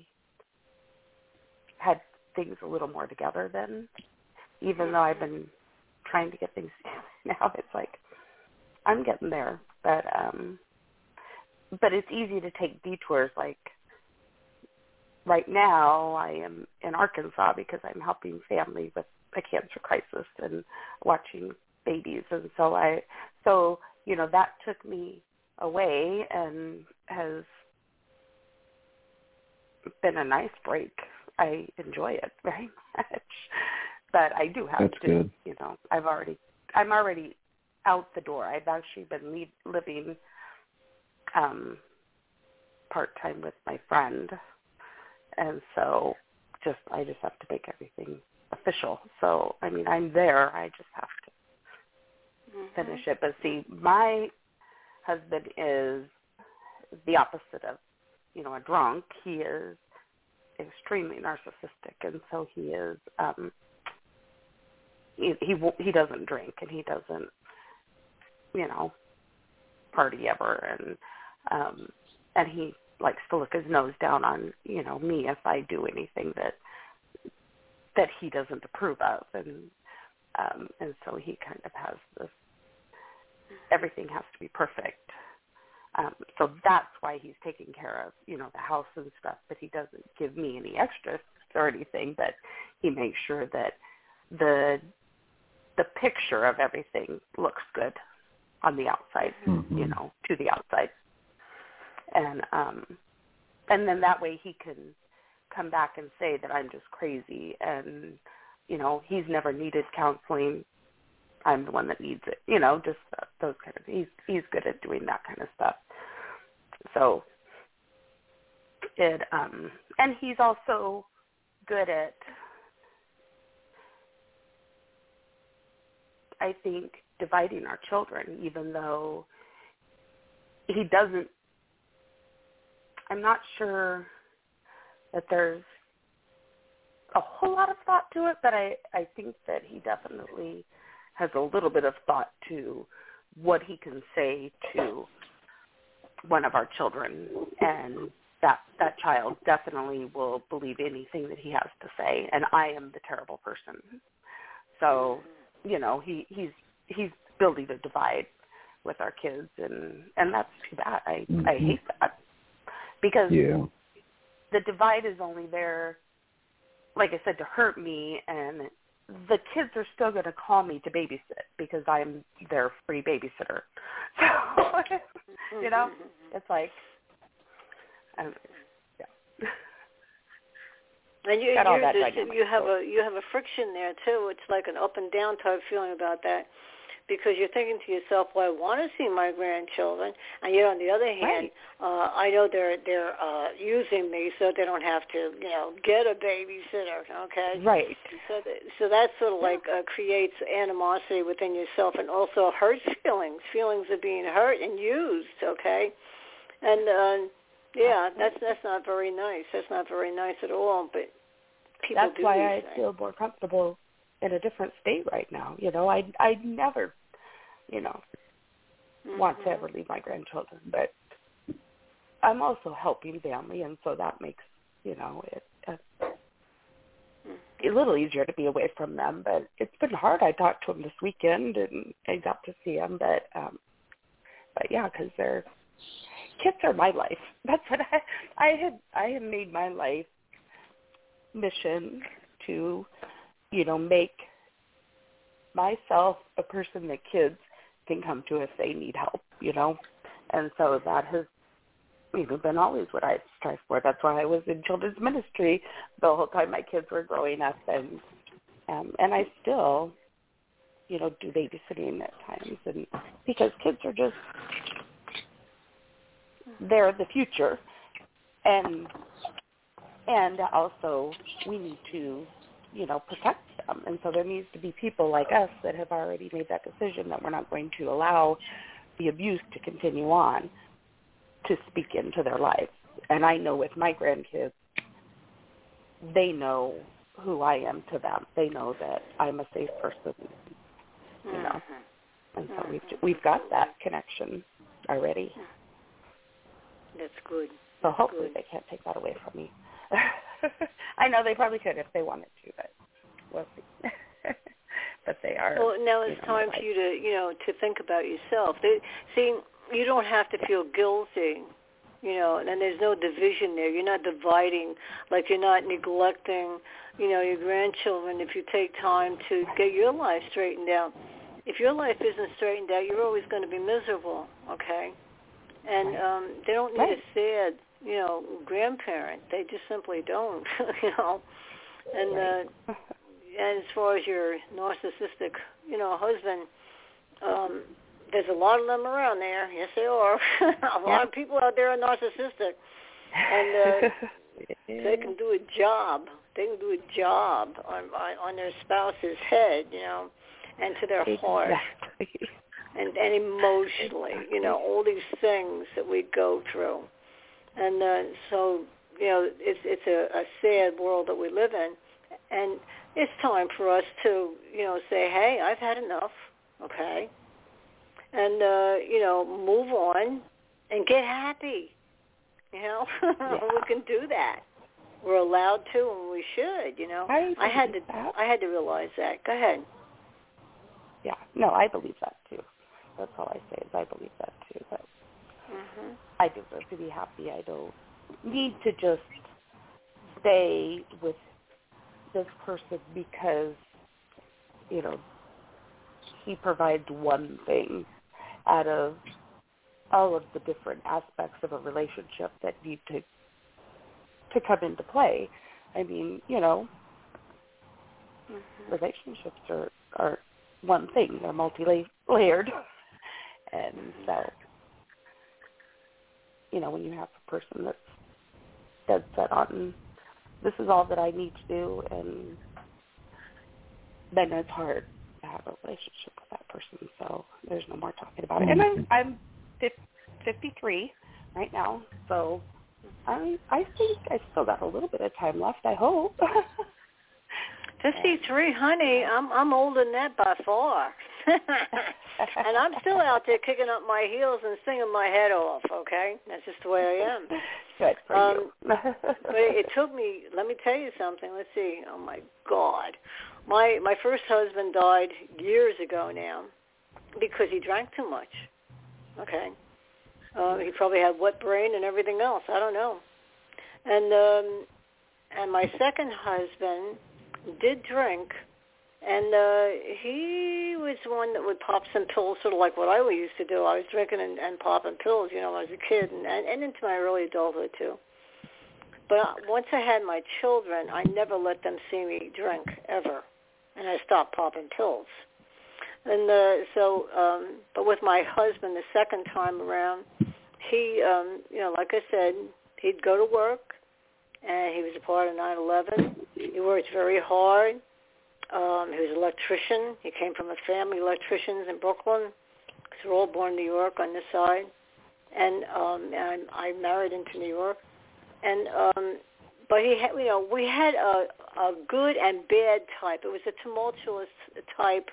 had things a little more together then, even mm-hmm. though I've been trying to get things now. It's like I'm getting there, but um, but it's easy to take detours. Like right now, I am in Arkansas because I'm helping family with a cancer crisis and watching babies, and so I, so you know, that took me away and has been a nice break. I enjoy it very much, but I do have That's to, good. you know, I've already, I'm already out the door. I've actually been lead, living um, part-time with my friend, and so just, I just have to make everything official. So, I mean, I'm there. I just have to mm-hmm. finish it. But see, my husband is the opposite of, you know, a drunk. He is extremely narcissistic, and so he is um he he, he doesn't drink, and he doesn't, you know, party ever, and um and he likes to look his nose down on, you know, me if I do anything that that he doesn't approve of, and um and so he kind of has this, everything has to be perfect. Um, so that's why he's taking care of, you know, the house and stuff, but he doesn't give me any extras or anything, but he makes sure that the the picture of everything looks good on the outside, mm-hmm. you know, to the outside. And um, and then that way he can come back and say that I'm just crazy, and, you know, he's never needed counseling. I'm the one that needs it, you know, just those kind of, he's, he's good at doing that kind of stuff. So it, um, and he's also good at, I think, dividing our children, even though he doesn't, I'm not sure that there's a whole lot of thought to it, but I, I think that he definitely has a little bit of thought to what he can say to one of our children, and that that child definitely will believe anything that he has to say, and I am the terrible person. So, you know, he, he's he's building a divide with our kids, and, and that's too bad. I, mm-hmm. I hate that, because yeah. the divide is only there, like I said, to hurt me, and the kids are still going to call me to babysit because I'm their free babysitter. So, you know, it's like, um, yeah. And you, you, just, you have a you have a friction there too. It's like an up and down type feeling about that, because you're thinking to yourself, well, I want to see my grandchildren, and yet on the other hand, right. uh, I know they're they're uh, using me so they don't have to, you know, get a babysitter. Okay, right. So that, so that sort of like uh, creates animosity within yourself, and also hurts feelings, feelings of being hurt and used. Okay, and uh, yeah, that's that's not very nice. That's not very nice at all. But people that's do why these I things. feel more comfortable in a different state right now. You know, I I never, you know, mm-hmm. want to ever leave my grandchildren, but I'm also helping family, and so that makes, you know, it uh, mm-hmm. a little easier to be away from them. But it's been hard. I talked to them this weekend, and I got to see them, but um, but yeah, because they're kids are my life. That's what I I had I had made my life mission to, you know, make myself a person that kids can come to if they need help, you know. And so that has, you know, been always what I strive for. That's why I was in children's ministry the whole time my kids were growing up, and um, and I still, you know, do babysitting at times, and because kids are just, they're the future, and and also we need to, you know, protect them. And so there needs to be people like us that have already made that decision that we're not going to allow the abuse to continue on, to speak into their lives. And I know with my grandkids, they know who I am to them. They know that I'm a safe person, you know. And so we've we've got that connection already. That's good. So That's hopefully good. they can't take that away from me. I know they probably could if they wanted to, but we'll see. that they are. Well, now it's you know, time for you to, you know, to think about yourself. They, see, you don't have to feel guilty, you know, and there's no division there. You're not dividing, like you're not neglecting, you know, your grandchildren if you take time to get your life straightened out. If your life isn't straightened out, you're always going to be miserable, okay? And um, they don't need right. a sad, you know, grandparent. They just simply don't, you know. And right. uh, and as far as your narcissistic, you know, husband, um, there's a lot of them around there. Yes, there are. a lot yeah. of people out there are narcissistic, and uh, yeah. they can do a job. They can do a job on, on on their spouse's head, you know, and to their heart, exactly. and and emotionally, you know, all these things that we go through, and uh, so you know, it's it's a, a sad world that we live in, and it's time for us to, you know, say, hey, I've had enough, okay, and uh, you know, move on and get happy. You know, yeah. we can do that. We're allowed to, and we should. You know, I, I had to. That. I had to realize that. Go ahead. Yeah, no, I believe that too. That's all I say is I believe that too. But mm-hmm. I deserve to be happy. I don't need to just stay with this person because, you know, he provides one thing out of all of the different aspects of a relationship that need to to come into play. I mean, you know, mm-hmm. relationships are, are one thing. They're multi-layered. And so, you know, when you have a person that's dead set on, this is all that I need to do, and then it's hard to have a relationship with that person. So there's no more talking about it. And I'm, I'm fifty-three right now, so I I think I still got a little bit of time left, I hope. fifty-three, honey, I'm I'm older than that by far. And I'm still out there kicking up my heels and singing my head off, okay? That's just the way I am. Good for um, you. But it took me, let me tell you something. Let's see. Oh, my God. My my first husband died years ago now because he drank too much, okay? Uh, he probably had wet brain and everything else. I don't know. And um, and my second husband did drink, and uh, he was one that would pop some pills, sort of like what I used to do. I was drinking and, and popping pills, you know, when I was a kid, and, and, and into my early adulthood, too. But once I had my children, I never let them see me drink, ever. And I stopped popping pills. And uh, so, um, but with my husband the second time around, he, um, you know, like I said, he'd go to work, and he was a part of nine eleven. He worked very hard. Um, he was an electrician. He came from a family of electricians in Brooklyn, because we're all born in New York on this side. And, um, and I married into New York. And um, but he had, you know, we had a, a good and bad type. It was a tumultuous type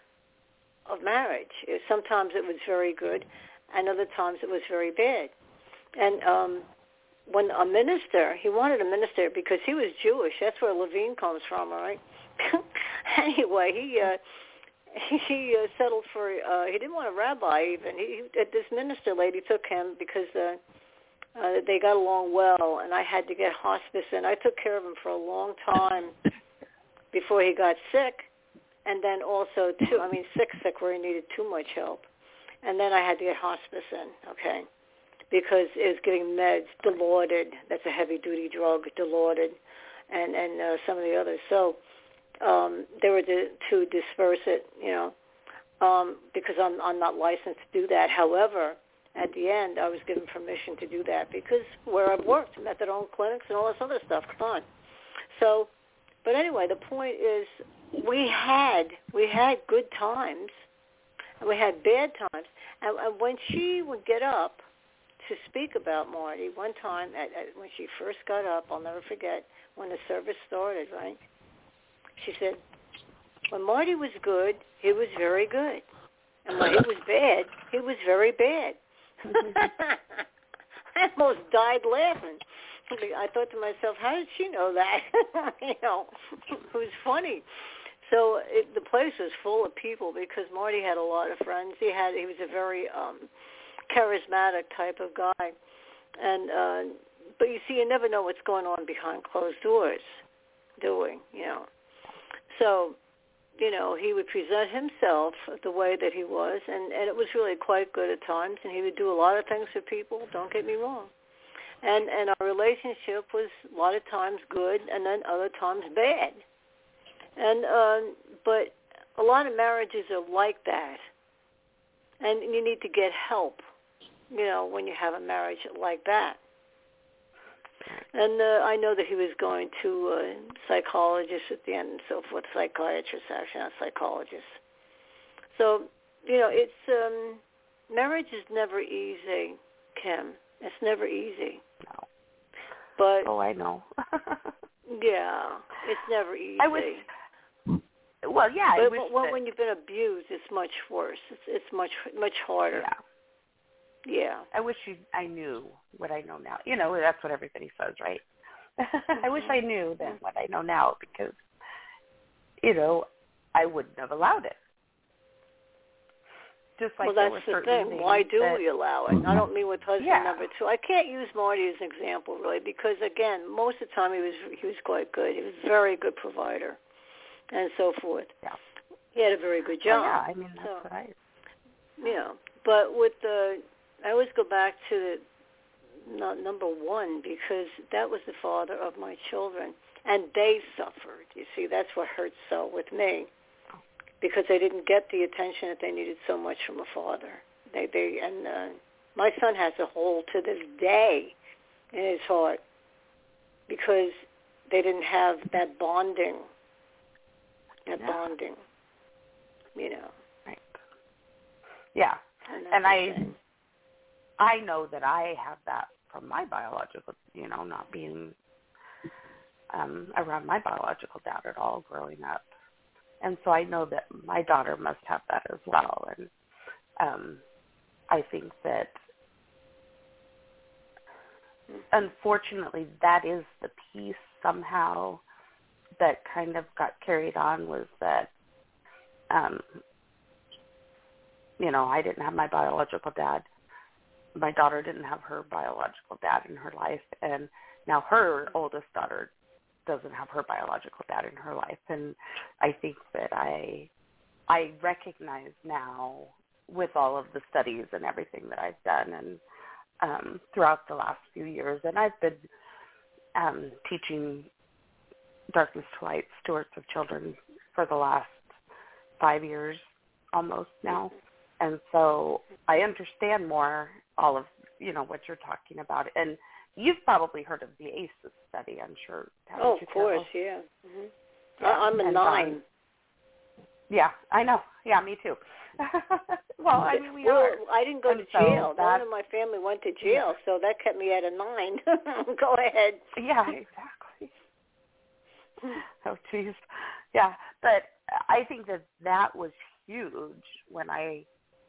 of marriage. It, sometimes it was very good, and other times it was very bad. And um, when a minister, he wanted a minister because he was Jewish. That's where Levine comes from, all right? Anyway, he uh, he uh, settled for. Uh, he didn't want a rabbi even. He, he, this minister lady took him because uh, uh, they got along well, and I had to get hospice, and I took care of him for a long time before he got sick, and then also too. I mean, sick, sick where he needed too much help, and then I had to get hospice in. Okay. Because it was getting meds, Dilaudid. That's a heavy-duty drug, Dilaudid, and and uh, some of the others. So um, they were to, to disperse it, you know, um, because I'm I'm not licensed to do that. However, at the end, I was given permission to do that because where I've worked, methadone clinics and all this other stuff. Come on. So, but anyway, the point is, we had we had good times, and we had bad times, and, and when she would get up to speak about Marty one time at, at, when she first got up, I'll never forget, when the service started, right? She said, when Marty was good, he was very good. And when he was bad, he was very bad. I almost died laughing. I thought to myself, how did she know that? You know, it was funny. So it, the place was full of people because Marty had a lot of friends. He had he was a very um, charismatic type of guy, and uh, but you see, you never know what's going on behind closed doors, doing you know. So, you know, he would present himself the way that he was, and, and it was really quite good at times, and he would do a lot of things for people, don't get me wrong. And and our relationship was a lot of times good and then other times bad. And uh, but a lot of marriages are like that. And you need to get help, you know, when you have a marriage like that. And uh, I know that he was going to a psychologist at the end and so forth, psychiatrist, actually, not psychologist. So, you know, it's, um, marriage is never easy, Kim. It's never easy. No. But, oh, I know. yeah, it's never easy. I wish, well, yeah, but I wish when, that, when you've been abused, it's much worse. It's, it's much, much harder. Yeah. Yeah. I wish you, I knew what I know now. You know, that's what everybody says, right? I wish I knew then what I know now because, you know, I wouldn't have allowed it. Just like well, there that's were the certain thing. Why do that, we allow it? I don't mean with husband yeah. number two. I can't use Marty as an example, really, because, again, most of the time he was he was quite good. He was a very good provider and so forth. Yeah. He had a very good job. Oh, yeah, I mean, that's so, what I... You know, but with the... I always go back to the not number one because that was the father of my children, and they suffered. You see, that's what hurts so with me, because they didn't get the attention that they needed so much from a father. They, they, and uh, my son has a hole to this day in his heart because they didn't have that bonding, that yeah. bonding, you know. Right. Yeah, and, and I. I know that I have that from my biological, you know, not being um, around my biological dad at all growing up. And so I know that my daughter must have that as well. And um, I think that, unfortunately, that is the piece somehow that kind of got carried on was that, um, you know, I didn't have my biological dad. My daughter didn't have her biological dad in her life, and now her oldest daughter doesn't have her biological dad in her life. And I think that I I recognize now with all of the studies and everything that I've done and um, throughout the last few years, and I've been um, teaching Darkness to Light, Stewards of Children, for the last five years almost now. And so I understand more all of, you know, what you're talking about. And you've probably heard of the A C E study, I'm sure. Oh, of course, yeah. Mm-hmm. yeah. I'm a and, nine. Um, yeah, I know. Yeah, me too. well, I mean, we well, are. I didn't go and to so jail. That, None of my family went to jail, yeah. so that kept me at a nine. Go ahead. Yeah, exactly. Oh, geez. Yeah, but I think that that was huge when I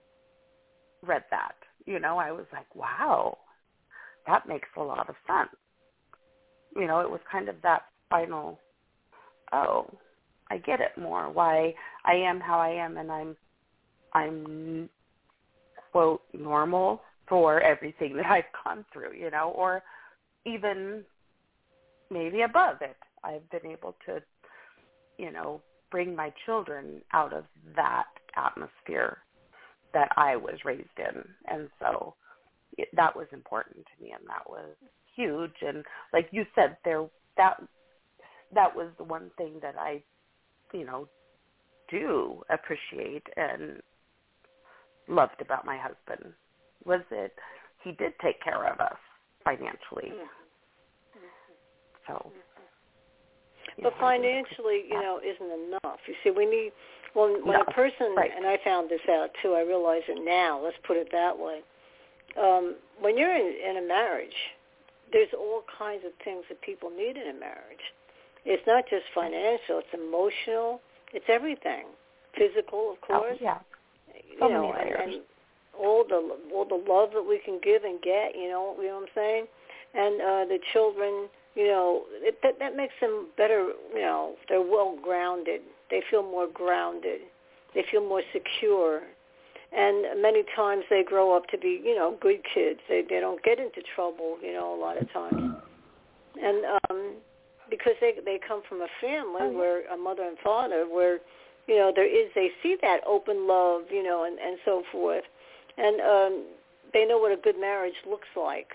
read that. You know, I was like, wow, that makes a lot of sense. You know, it was kind of that final, oh, I get it more, why I am how I am, and I'm, I'm, quote, normal for everything that I've gone through, you know, or even maybe above it. I've been able to, you know, bring my children out of that atmosphere that I was raised in. And so it, that was important to me, and that was huge. And like you said, there that that was the one thing that I, you know, do appreciate and loved about my husband was that he did take care of us financially. Mm-hmm. So, but know, financially, you know, isn't enough. You see, we need. When, when no, a person, right. and I found this out too, I realize it now, let's put it that way, um, when you're in, in a marriage, there's all kinds of things that people need in a marriage. It's not just financial, it's emotional, it's everything. Physical, of course. Oh, yeah. You know, and, and all the all the love that we can give and get, you know, you know what I'm saying? And uh, the children, you know, it, that, that makes them better, you know, they're well-grounded. They feel more grounded. They feel more secure. And many times they grow up to be, you know, good kids. They they don't get into trouble, you know, a lot of times. And um, because they they come from a family oh, yeah. where a mother and father, where, you know, there is, they see that open love, you know, and, and so forth. And um, they know what a good marriage looks like.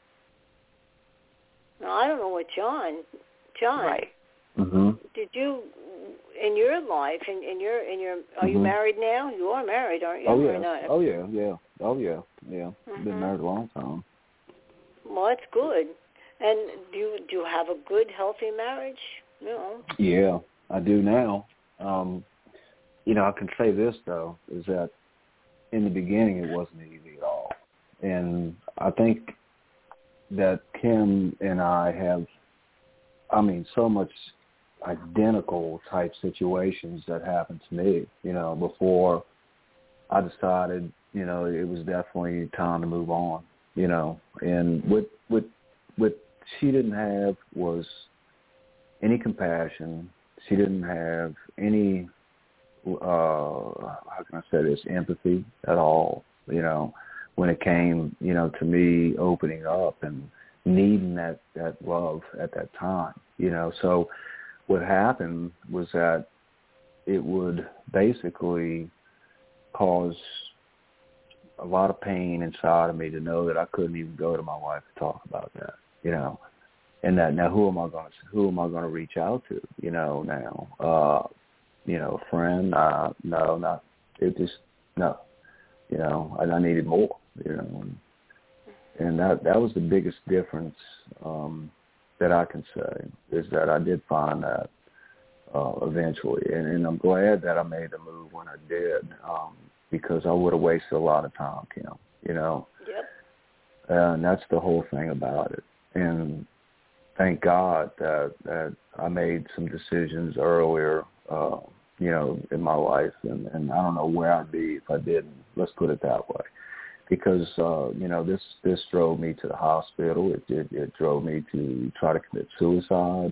Now, I don't know what John, John, right. mm-hmm. did you, in your life, in, in your, in your, are mm-hmm. you married now? You are married, aren't you? Oh, or yeah. not? Oh, yeah, yeah. Oh, yeah, yeah. Mm-hmm. Been married a long time. Well, that's good. And do you, do you have a good, healthy marriage? You know. Yeah, I do now. Um, you know, I can say this, though, is that in the beginning it wasn't easy at all. And I think that Kim and I have, I mean, so much identical type situations that happened to me, you know, before I decided, you know, it was definitely time to move on, you know. And what, what, what she didn't have was any compassion. She didn't have any, uh, how can I say this, empathy at all, you know, when it came, you know, to me opening up and needing that, that love at that time, you know. So what happened was that it would basically cause a lot of pain inside of me to know that I couldn't even go to my wife to talk about that, you know. And that now who am I going to who am I going to reach out to, you know, now? Uh, you know, a friend? Uh, no, not it just no. You know, and I needed more, you know. And, and that that was the biggest difference um, that I can say, is that I did find that uh, eventually. And, and I'm glad that I made the move when I did, um, because I would have wasted a lot of time, Kim, you know. Yep. And that's the whole thing about it. And thank God that, that I made some decisions earlier, uh, you know, in my life. And, and I don't know where I'd be if I didn't. Let's put it that way. Because, uh, you know, this, this drove me to the hospital. It, it, it drove me to try to commit suicide.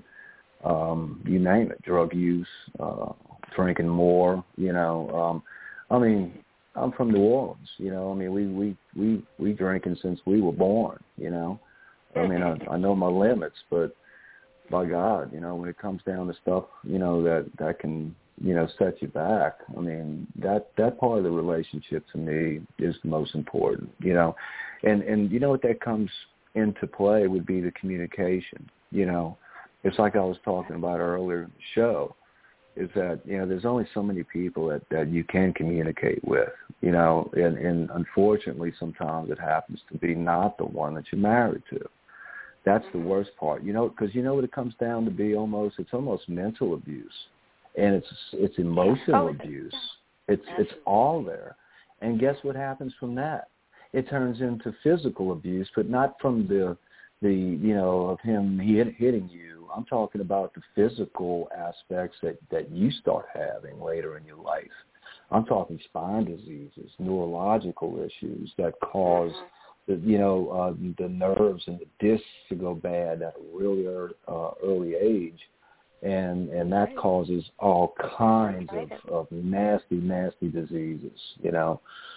Um, you name it, drug use, uh, drinking more, you know. Um, I mean, I'm from New Orleans, you know. I mean, we, we, we, we drinking since we were born, you know. I mean, I, I know my limits, but by God, you know, when it comes down to stuff, you know, that, that can, you know, set you back, I mean, that, that part of the relationship to me is the most important, you know. And, and you know what that comes into play would be the communication, you know. It's like I was talking about earlier in the show, is that, you know, there's only so many people that, that you can communicate with, you know, and, and unfortunately sometimes it happens to be not the one that you're married to. That's the worst part, you know, because you know what it comes down to be almost, it's almost mental abuse, and it's it's emotional oh, abuse. It's it's all there. And guess what happens from that? It turns into physical abuse, but not from the, the you know, of him hit, hitting you. I'm talking about the physical aspects that, that you start having later in your life. I'm talking spine diseases, neurological issues that cause, the, you know, uh, the nerves and the discs to go bad at a really early, uh, early age. And and that right. causes all kinds of, of nasty, nasty diseases, you know.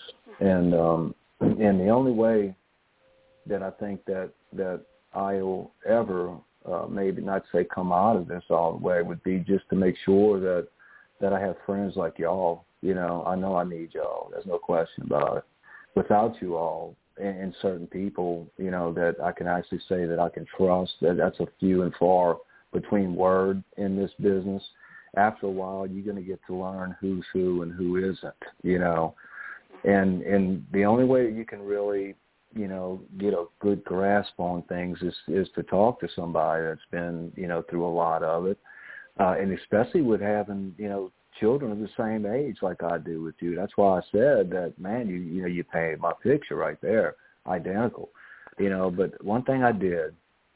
And um, and the only way that I think that, that I'll ever uh, maybe not say come out of this all the way would be just to make sure that, that I have friends like y'all. You know, I know I need y'all. There's no question about it. Without you all and, and certain people, you know, that I can actually say that I can trust, that that's a few and far between word in this business. After a while, you're going to get to learn who's who and who isn't, you know. And and the only way you can really, you know, get a good grasp on things is, is to talk to somebody that's been, you know, through a lot of it. Uh, and especially with having, you know, children of the same age like I do with you. That's why I said that, man, you you know, you painted my picture right there, identical. You know, but one thing I did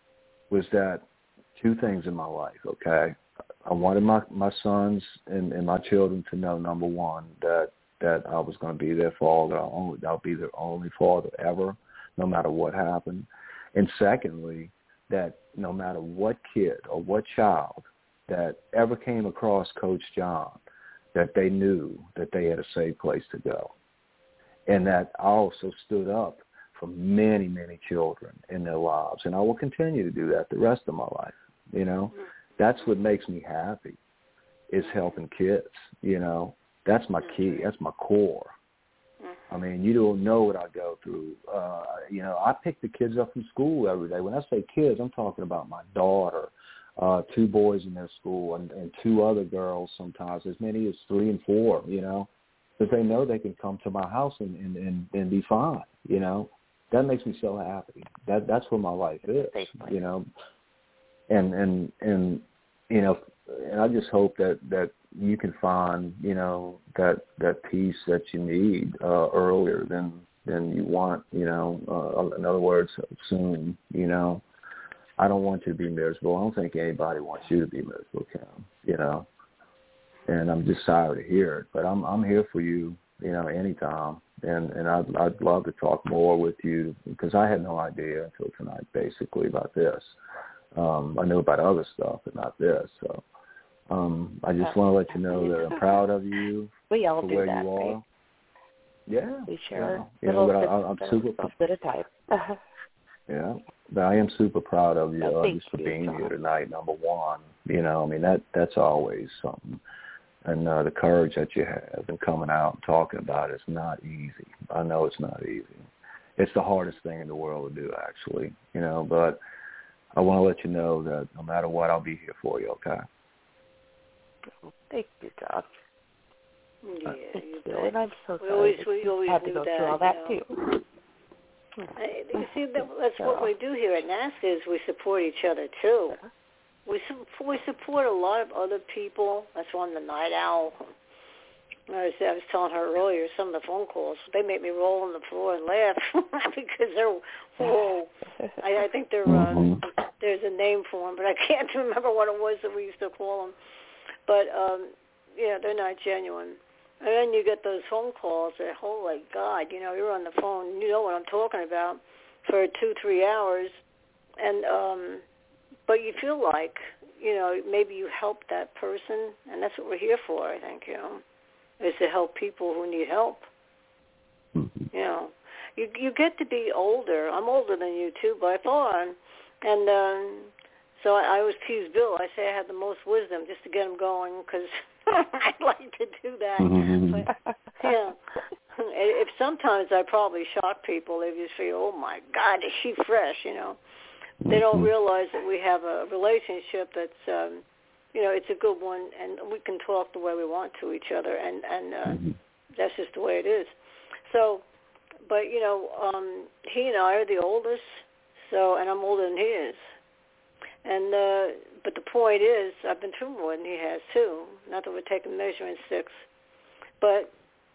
was that two things in my life, okay? I wanted my, my sons and, and my children to know, number one, that, that I was going to be their father. I'll, only, I'll be their only father ever, no matter what happened. And secondly, that no matter what kid or what child that ever came across Coach John, that they knew that they had a safe place to go. And that I also stood up for many, many children in their lives. And I will continue to do that the rest of my life, you know. Mm-hmm. That's what makes me happy, is helping kids, you know. That's my key. That's my core. I mean, you don't know what I go through. Uh, you know, I pick the kids up from school every day. When I say kids, I'm talking about my daughter, uh, two boys in their school, and, and two other girls sometimes, as many as three and four, you know, because they know they can come to my house and, and, and, and be fine, you know. That makes me so happy. That That's where my life is, you know. And, and, and you know, and I just hope that, that you can find, you know, that that peace that you need uh, earlier than than you want, you know. Uh, in other words, soon, you know. I don't want you to be miserable. I don't think anybody wants you to be miserable, Kim, you know. And I'm just sorry to hear it, but I'm I'm here for you, you know, anytime. And and I'd I'd love to talk more with you, because I had no idea until tonight, basically, about this. Um, I knew about other stuff, but not this. So um, I just want to let you know that I'm proud of you we all for do where that, you are. Right? Yeah. We share yeah. You know, but I, I'm super. Bit of time. Yeah, but I am super proud of you, oh, uh, just for you, being John. here tonight. Number one, you know, I mean that that's always something, and uh, the courage that you have and coming out and talking about it is not easy. I know it's not easy. It's the hardest thing in the world to do, actually. You know, but I want to let you know that no matter what, I'll be here for you. Okay. Oh, thank you, John. Yeah, thank you you. bet. And I'm so we sorry. Always, we always had to knew go that, through all that you know. too. I, you see, that, that's so. What we do here at NAASCA is we support each other too. We we support a lot of other people. That's why I'm the night owl. I was, I was telling her earlier, some of the phone calls, they make me roll on the floor and laugh because they're, whoa. I, I think they're, uh, there's a name for them, but I can't remember what it was that we used to call them. But, um, yeah, they're not genuine. And then you get those phone calls that, holy God, you know, you're on the phone, you know what I'm talking about, for two, three hours. And, um, but you feel like, you know, maybe you helped that person, and that's what we're here for, I think, you know. Is to help people who need help. Mm-hmm. You know, you you get to be older. I'm older than you too, by far, and, and um, so I, I always tease Bill. I say I have the most wisdom just to get him going, because I like to do that. Mm-hmm. But, yeah, if sometimes I probably shock people, they just feel, oh my God, is she fresh? You know, mm-hmm. They don't realize that we have a relationship that's. Um, You know, it's a good one, and we can talk the way we want to each other, and, and uh, mm-hmm. that's just the way it is. So, but, you know, um, he and I are the oldest, so, and I'm older than he is. And, uh, but the point is, I've been through more than he has, too. Not that we're taking measuring sticks. But,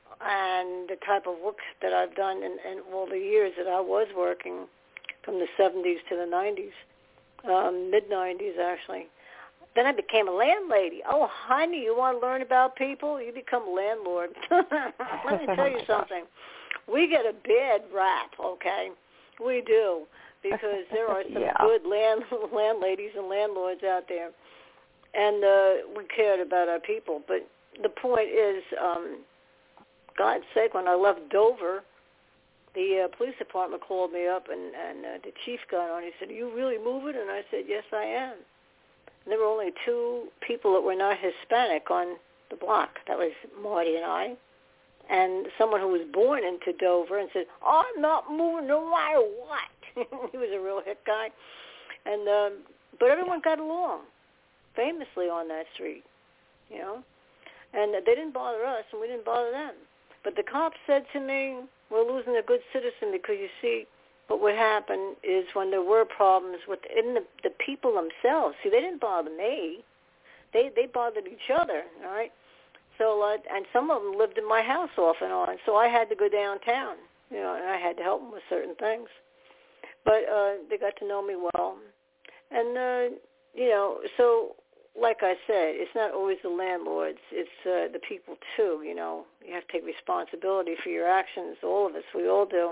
and the type of work that I've done in, in all the years that I was working, from the seventies to the nineties, um, mid-nineties, actually. Then I became a landlady. Oh, honey, you want to learn about people? You become a landlord. Let me tell you something. We get a bad rap, okay? We do, because there are some yeah. good land landladies and landlords out there, and uh, we cared about our people. But the point is, um, God's sake, when I left Dover, the uh, police department called me up, and, and uh, the chief got on. He said, are you really moving? And I said, yes, I am. There were only two people that were not Hispanic on the block. That was Marty and I. And someone who was born into Dover and said, I'm not moving no matter what. He was a real hit guy. And um, but everyone got along famously on that street, you know. And they didn't bother us, and we didn't bother them. But the cops said to me, we're losing a good citizen because, you see, but what happened is when there were problems within the, the people themselves, see, they didn't bother me. They they bothered each other, all right? So, uh, and some of them lived in my house off and on, so I had to go downtown, you know, and I had to help them with certain things. But uh, they got to know me well. And, uh, you know, so like I said, it's not always the landlords. It's uh, the people, too, you know. You have to take responsibility for your actions, all of us. We all do.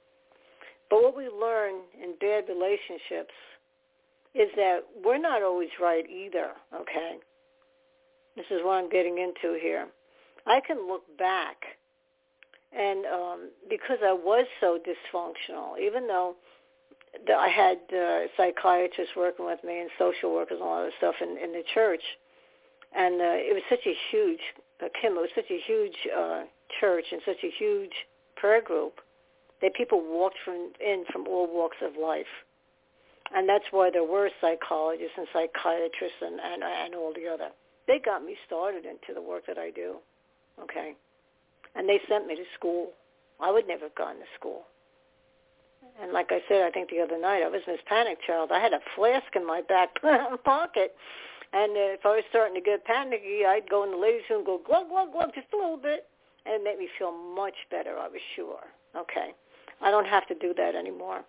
But what we learn in bad relationships is that we're not always right either, okay? This is what I'm getting into here. I can look back, and um, because I was so dysfunctional, even though the, I had uh, psychiatrists working with me and social workers and all that stuff in, in the church, and uh, it was such a huge, uh, Kim, it was such a huge uh, church and such a huge prayer group that people walked from in from all walks of life. And that's why there were psychologists and psychiatrists and, and, and all the other. They got me started into the work that I do, okay? And they sent me to school. I would never have gone to school. And like I said, I think the other night, I was Miss Panic Child. I had a flask in my back pocket, and uh, if I was starting to get panicky, I'd go in the ladies' room and go glug, glug, glug, just a little bit, and it made me feel much better, I was sure, okay? I don't have to do that anymore.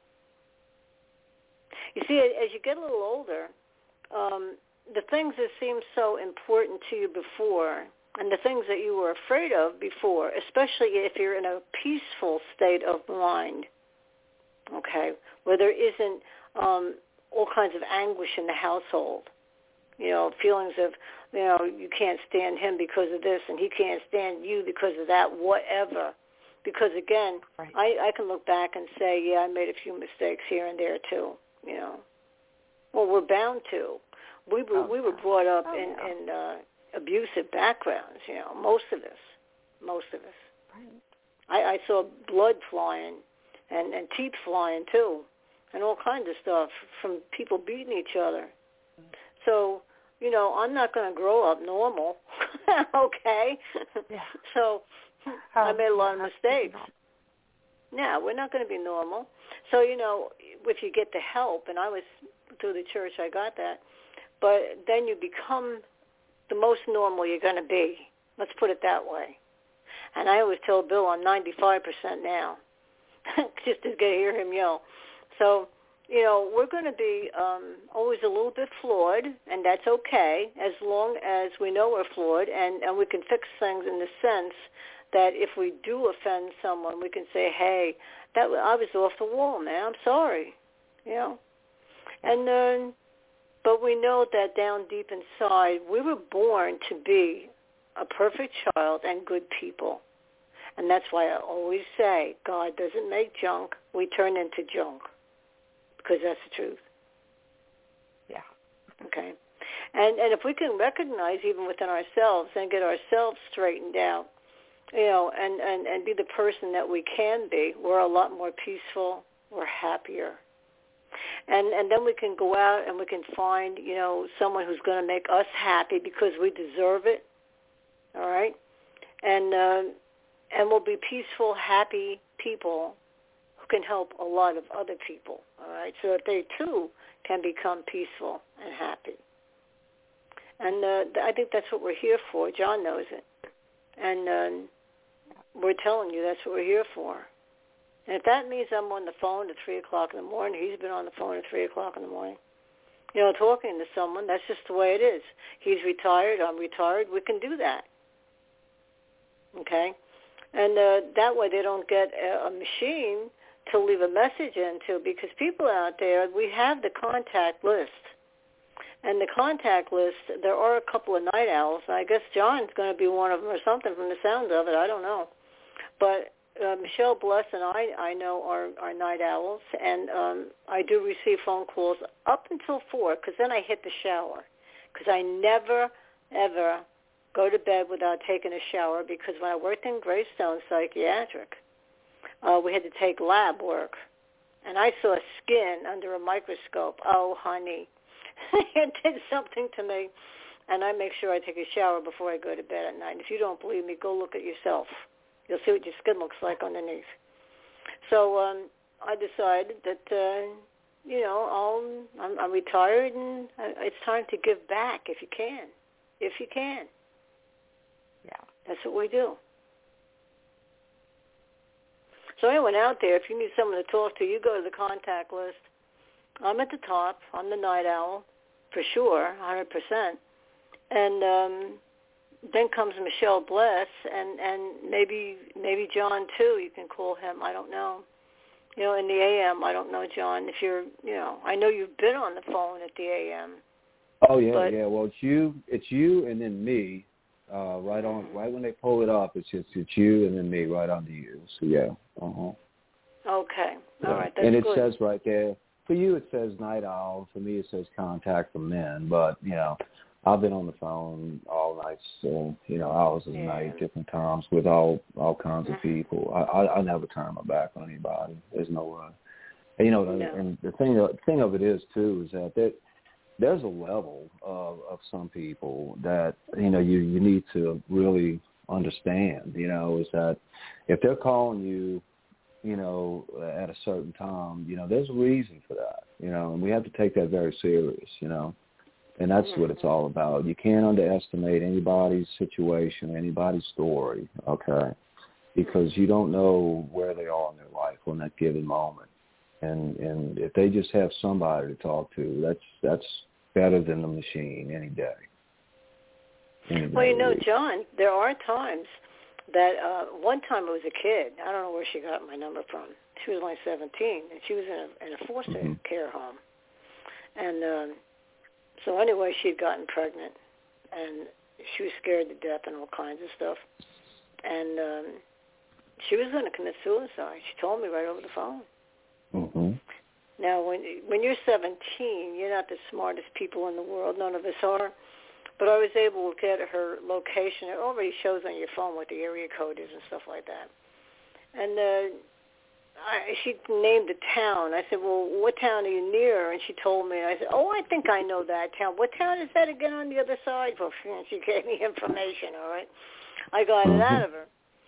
You see, as you get a little older, um, the things that seemed so important to you before and the things that you were afraid of before, especially if you're in a peaceful state of mind, okay, where there isn't um, all kinds of anguish in the household, you know, feelings of, you know, you can't stand him because of this and he can't stand you because of that, whatever. Because, again, right. I, I can look back and say, yeah, I made a few mistakes here and there, too. You know, well, we're bound to. We were oh, we were brought up oh, in, yeah. in uh, abusive backgrounds. You know, most of us, most of us. Right. I, I saw blood flying and, and teeth flying too, and all kinds of stuff from people beating each other. Mm-hmm. So, you know, I'm not going to grow up normal. Okay. Yeah. So oh, I made a lot of mistakes. Yeah, we're not going to be normal. So, you know, if you get the help, and I was, through the church, I got that, but then you become the most normal you're going to be. Let's put it that way. And I always tell Bill I'm ninety-five percent now, just to get to hear him yell. So, you know, we're going to be um, always a little bit flawed, and that's okay, as long as we know we're flawed, and, and we can fix things in the sense that if we do offend someone, we can say, hey, that I was off the wall, man. I'm sorry, you know. And uh, but we know that down deep inside, we were born to be a perfect child and good people. And that's why I always say, God doesn't make junk. We turn into junk, because that's the truth. Yeah. Okay. And and if we can recognize even within ourselves and get ourselves straightened out, you know, and, and, and be the person that we can be, we're a lot more peaceful, we're happier. And and then we can go out and we can find, you know, someone who's going to make us happy because we deserve it, all right? And, uh, and we'll be peaceful, happy people who can help a lot of other people, all right, so that they, too, can become peaceful and happy. And uh, I think that's what we're here for. John knows it. And uh, we're telling you that's what we're here for. And if that means I'm on the phone at three o'clock in the morning, he's been on the phone at three o'clock in the morning, you know, talking to someone, that's just the way it is. He's retired, I'm retired, we can do that. Okay? And uh, that way they don't get a, a machine to leave a message into, because people out there, we have the contact list. And the contact list, there are a couple of night owls. I guess John's going to be one of them or something from the sound of it. I don't know. But uh, Michelle Bless and I, I know, are, are night owls. And um, I do receive phone calls up until four, because then I hit the shower. Because I never, ever go to bed without taking a shower, because when I worked in Greystone Psychiatric, uh, we had to take lab work. And I saw skin under a microscope. Oh, honey. It did something to me, and I make sure I take a shower before I go to bed at night. If you don't believe me, go look at yourself. You'll see what your skin looks like underneath. So um, I decided that, uh, you know, I'll, I'm, I'm retired, and it's time to give back if you can, if you can. Yeah. That's what we do. So anyone out there, if you need someone to talk to, you go to the contact list. I'm at the top. I'm the night owl, for sure, one hundred percent. And um, then comes Michelle Bless, and, and maybe maybe John, too. You can call him. I don't know. You know, in the A M, I don't know, John, if you're, you know, I know you've been on the phone at the A M. Oh, yeah, but, yeah. Well, it's you, it's you and then me. Uh, right on, right when they pull it up, it's just it's you and then me right under you. So yeah. Uh-huh. Okay. All yeah. right. That's and it good. says right there, for you it says night owl. For me it says contact from men. But, you know, I've been on the phone all night, so, you know, hours of the yeah. night, different times with all all kinds of mm-hmm. people. I, I I never turn my back on anybody. There's no way. And, you know, no. and the thing the thing of it is too is that there, there's a level of of some people that, you know, you you need to really understand. You know, is that if they're calling you, you know, at a certain time, you know, there's a reason for that. You know, and we have to take that very serious. You know. And that's mm-hmm. what it's all about. You can't underestimate anybody's situation, anybody's story, okay? Because you don't know where they are in their life on that given moment. And and if they just have somebody to talk to, that's that's better than the machine any day. Any well, day you know, John, there are times that uh, one time I was a kid. I don't know where she got my number from. She was only seventeen, and she was in a, in a foster mm-hmm. care home. And um, so anyway, she had gotten pregnant, and she was scared to death and all kinds of stuff. And um, she was going to commit suicide. She told me right over the phone. Mm-hmm. Now, when when you're seventeen, you're not the smartest people in the world. None of us are. But I was able to get her location. It already shows on your phone what the area code is and stuff like that. And uh, I, she named the town. I said, well, what town are you near? And she told me. And I said, oh, I think I know that town. What town is that again on the other side? Well, she gave me information, all right? I got it out of her.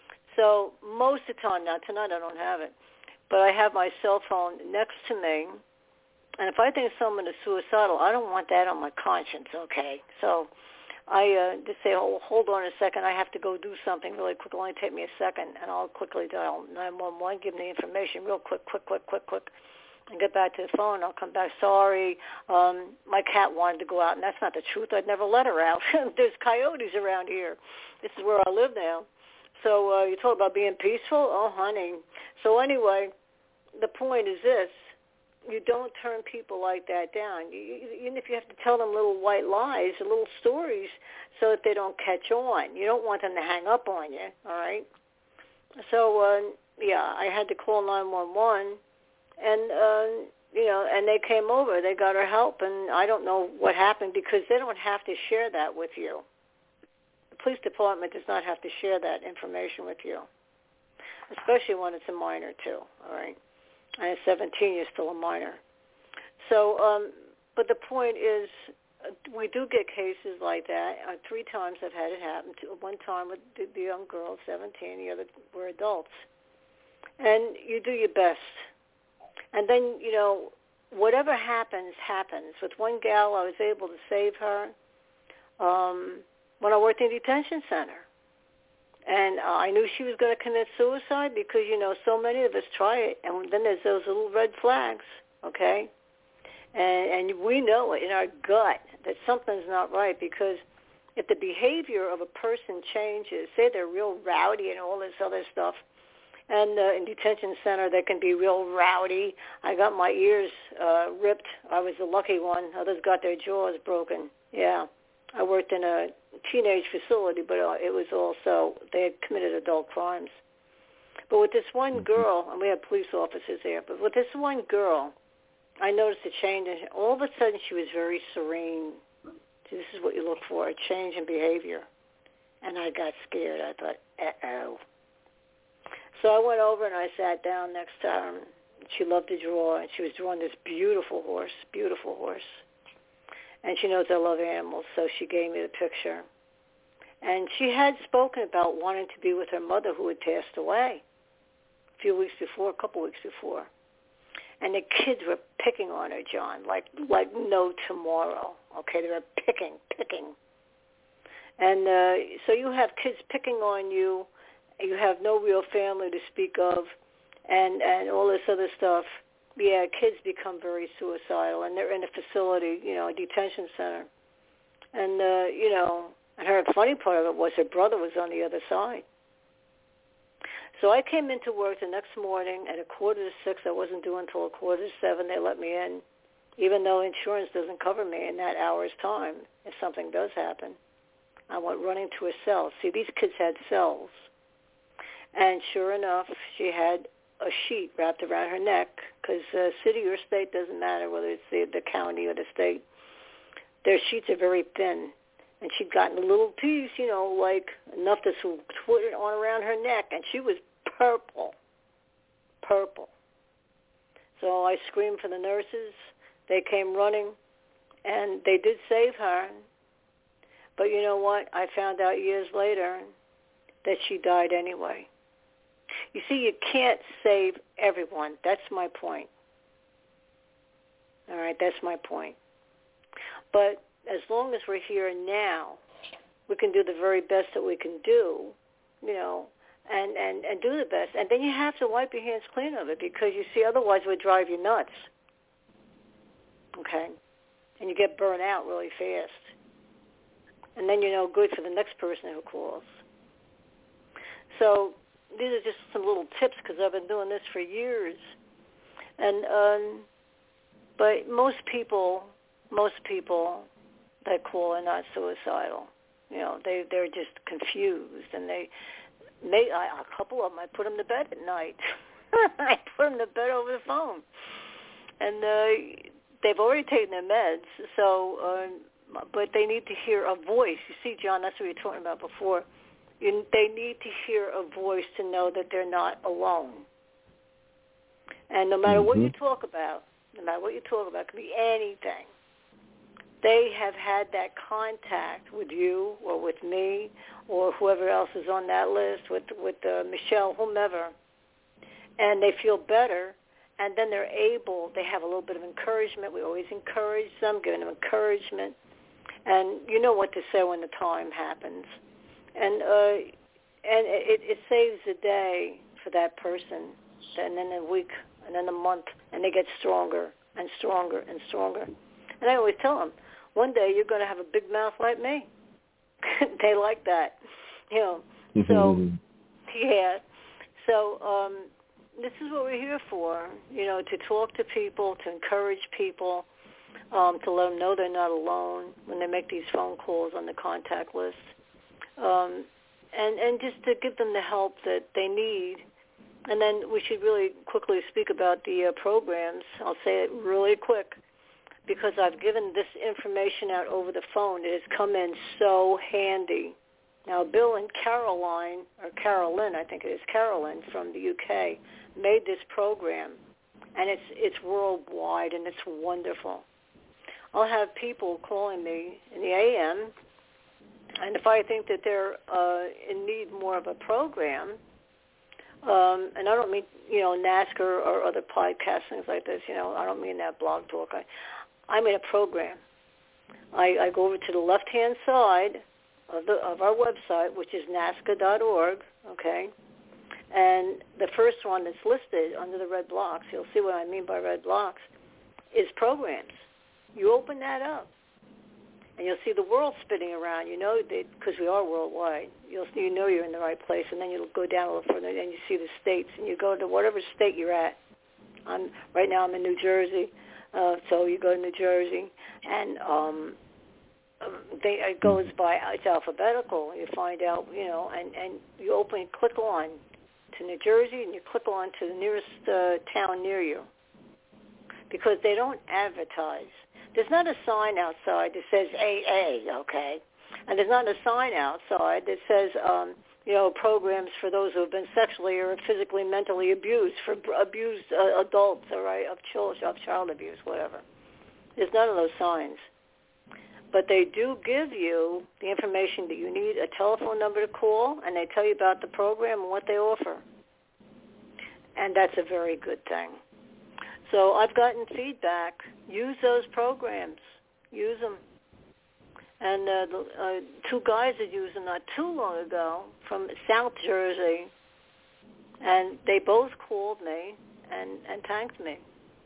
So most of the time, now tonight I don't have it, but I have my cell phone next to me. And if I think someone is suicidal, I don't want that on my conscience, okay? So I uh, just say, oh, hold on a second. I have to go do something really quick. It'll only take me a second, and I'll quickly dial nine one one, give them the information real quick, quick, quick, quick, quick, and get back to the phone. I'll come back, sorry, um, my cat wanted to go out, and that's not the truth. I'd never let her out. There's coyotes around here. This is where I live now. So uh, you talk about being peaceful? Oh, honey. So anyway, the point is this. You don't turn people like that down. You, even if you have to tell them little white lies, little stories, so that they don't catch on. You don't want them to hang up on you, all right? So, uh, yeah, I had to call nine one one, and, uh, you know, and they came over. They got her help, and I don't know what happened because they don't have to share that with you. The police department does not have to share that information with you, especially when it's a minor, too, all right? And at seventeen, you're still a minor. So, um, but the point is, uh, we do get cases like that. Uh, three times I've had it happen. One time with the, the young girl, seventeen, the other were adults. And you do your best. And then, you know, whatever happens, happens. With one gal, I was able to save her um, when I worked in a detention center. And uh, I knew she was going to commit suicide because, you know, so many of us try it. And then there's those little red flags, okay? And, and we know in our gut that something's not right because if the behavior of a person changes, say they're real rowdy and all this other stuff, and uh, in detention center they can be real rowdy. I got my ears uh, ripped. I was the lucky one. Others got their jaws broken. Yeah. I worked in a teenage facility, but uh, it was also, they had committed adult crimes. But with this one girl, and we had police officers there, but with this one girl, I noticed a change. And all of a sudden, she was very serene. So this is what you look for, a change in behavior. And I got scared. I thought, uh-oh. So I went over and I sat down next to her. She loved to draw, and she was drawing this beautiful horse, beautiful horse. And she knows I love animals, so she gave me the picture. And she had spoken about wanting to be with her mother who had passed away a few weeks before, a couple weeks before. And the kids were picking on her, John, like like no tomorrow. Okay, they were picking, picking. And uh, so you have kids picking on you. You have no real family to speak of, and, and all this other stuff. Yeah, kids become very suicidal, and they're in a facility, you know, a detention center. And, uh, you know, and her funny part of it was her brother was on the other side. So I came into work the next morning at a quarter to six. I wasn't due until a quarter to seven. They let me in, even though insurance doesn't cover me in that hour's time if something does happen. I went running to her cell. See, these kids had cells. And sure enough, she had a sheet wrapped around her neck, because uh, city or state, doesn't matter whether it's the, the county or the state, their sheets are very thin. And she'd gotten a little piece, you know, like enough to put it on around her neck, and she was purple, purple. So I screamed for the nurses. They came running, and they did save her. But you know what? I found out years later that she died anyway. You see, you can't save everyone. That's my point. All right, that's my point. But as long as we're here now, we can do the very best that we can do, you know, and, and, and do the best. And then you have to wipe your hands clean of it, because, you see, otherwise it would drive you nuts. Okay? And you get burnt out really fast. And then you're no good for the next person who calls. So these are just some little tips, because I've been doing this for years. And um, but most people, most people that call are not suicidal. You know, they they're just confused, and they, they I, a couple of them, I put them to bed at night. I put them to bed over the phone, and uh, they've already taken their meds. So, uh, but they need to hear a voice. You see, John, that's what you were talking about before. You, they need to hear a voice to know that they're not alone. And no matter mm-hmm. what you talk about, no matter what you talk about, it could be anything. They have had that contact with you or with me or whoever else is on that list, with with uh, Michelle, whomever, and they feel better, and then they're able, they have a little bit of encouragement. We always encourage them, giving them encouragement, and you know what to say when the time happens. And uh, and it, it saves a day for that person, and then a week, and then a month, and they get stronger and stronger and stronger. And I always tell them, one day you're going to have a big mouth like me. They like that, you know. So, yeah. So um, this is what we're here for, you know, to talk to people, to encourage people, um, to let them know they're not alone when they make these phone calls on the contact list. Um, and, and just to give them the help that they need. And then we should really quickly speak about the uh, programs. I'll say it really quick, because I've given this information out over the phone. It has come in so handy. Now, Bill and Caroline, or Carolyn, I think it is Carolyn from the U K, made this program, and it's it's worldwide, and it's wonderful. I'll have people calling me in the A M, and if I think that they're uh, in need more of a program, um, and I don't mean, you know, NASCAR or other podcasts, things like this, you know, I don't mean that blog talk. I, I mean a program. I, I go over to the left-hand side of, the, of our website, which is nasca dot org, okay, and the first one that's listed under the red blocks, you'll see what I mean by red blocks, is programs. You open that up, and you'll see the world spinning around. You know, because we are worldwide. You'll you know you're in the right place, and then you'll go down a little further, and you see the states, and you go to whatever state you're at. I'm right now. I'm in New Jersey, uh, so you go to New Jersey, and um, they, it goes by it's alphabetical. You find out, you know, and and you open, click on to New Jersey, and you click on to the nearest uh, town near you, because they don't advertise. There's not a sign outside that says A A, okay? And there's not a sign outside that says, um, you know, programs for those who have been sexually or physically, mentally abused, for abused uh, adults, all right, of children, of child abuse, whatever. There's none of those signs. But they do give you the information that you need, a telephone number to call, and they tell you about the program and what they offer. And that's a very good thing. So I've gotten feedback. Use those programs. Use them. And uh, the, uh, two guys had used them not too long ago from South Jersey, and they both called me and, and thanked me.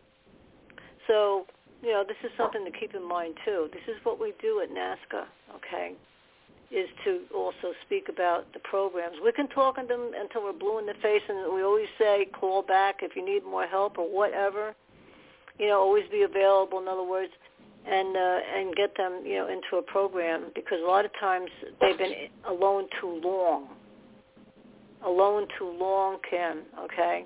So, you know, this is something to keep in mind, too. This is what we do at NASCA, okay, is to also speak about the programs. We can talk on them until we're blue in the face, and we always say call back if you need more help or whatever. You know, always be available, in other words. and uh, and get them, you know, into a program, because a lot of times they've been alone too long. Alone too long, Kim, okay?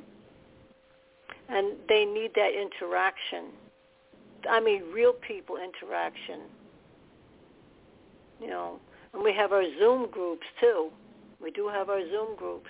And they need that interaction. I mean, real people interaction. You know, and we have our Zoom groups, too. We do have our Zoom groups.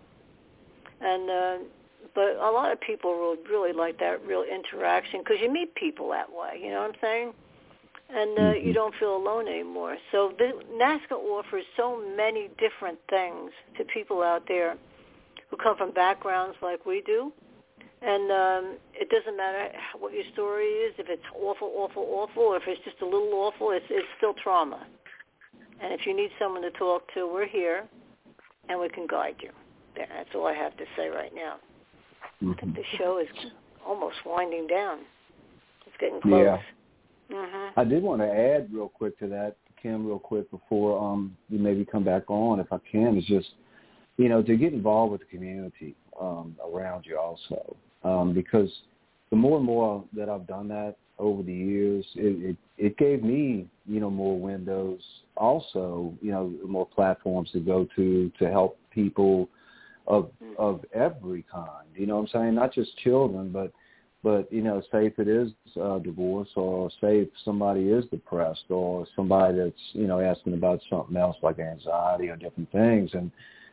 And uh, but a lot of people would really like that real interaction, because you meet people that way, you know what I'm saying? And uh, mm-hmm. you don't feel alone anymore. So the, NAASCA offers so many different things to people out there who come from backgrounds like we do. And um, it doesn't matter what your story is, if it's awful, awful, awful, or if it's just a little awful, it's, it's still trauma. And if you need someone to talk to, we're here, and we can guide you. There, that's all I have to say right now. Mm-hmm. I think the show is almost winding down. It's getting close. Yeah. Mm-hmm. I did want to add real quick to that, Kim, real quick before um, you maybe come back on, if I can, is just, you know, to get involved with the community um, around you also. Um, because the more and more that I've done that over the years, it, it, it gave me, you know, more windows also, you know, more platforms to go to to help people of of every kind, you know what I'm saying? Not just children, but, but you know, say if it is uh, divorce, or say if somebody is depressed, or somebody that's, you know, asking about something else like anxiety or different things. And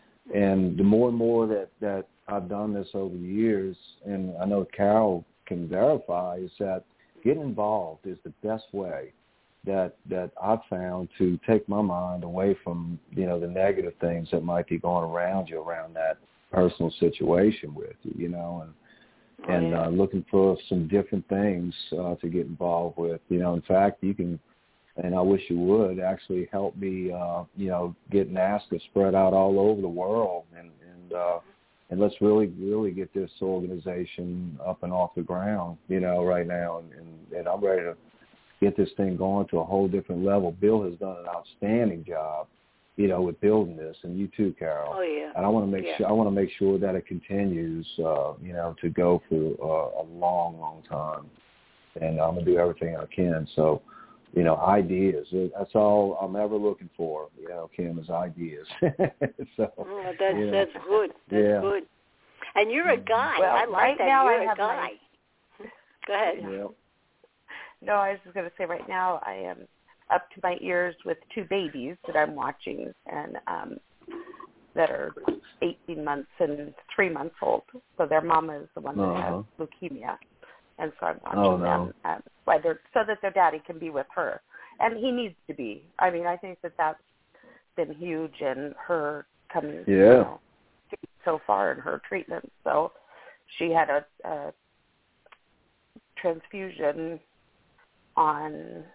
and the more and more that, that I've done this over the years, and I know Carol can verify, is that getting involved is the best way that that I've found to take my mind away from, you know, the negative things that might be going around you, around that personal situation with you, you know, and oh, and yeah. uh, looking for some different things uh, to get involved with. You know, in fact, you can, and I wish you would, actually help me, uh, you know, get NAASCA spread out all over the world, and and, uh, and let's really, really get this organization up and off the ground, you know, right now, and, and, and I'm ready to get this thing going to a whole different level. Bill has done an outstanding job, you know, with building this, and you too, Carol. Oh yeah. And I want to make yeah. sure I want to make sure that it continues, uh, you know, to go for uh, a long, long time. And I'm gonna do everything I can. So, you know, ideas. That's all I'm ever looking for, you know, Kim, is ideas. so oh, that's you know, that's good. That's yeah. good. And you're a guy. Well, I like right that. now you're I a have guy. My... Go ahead. Yeah. No, I was just going to say right now I am up to my ears with two babies that I'm watching, and um, that are eighteen months and three months old. So their mama is the one that uh-huh. has leukemia, and so I'm watching oh, no. them um, whether, so that their daddy can be with her. And he needs to be. I mean, I think that that's been huge in her coming yeah. you know, so far in her treatment. So she had a, a transfusion on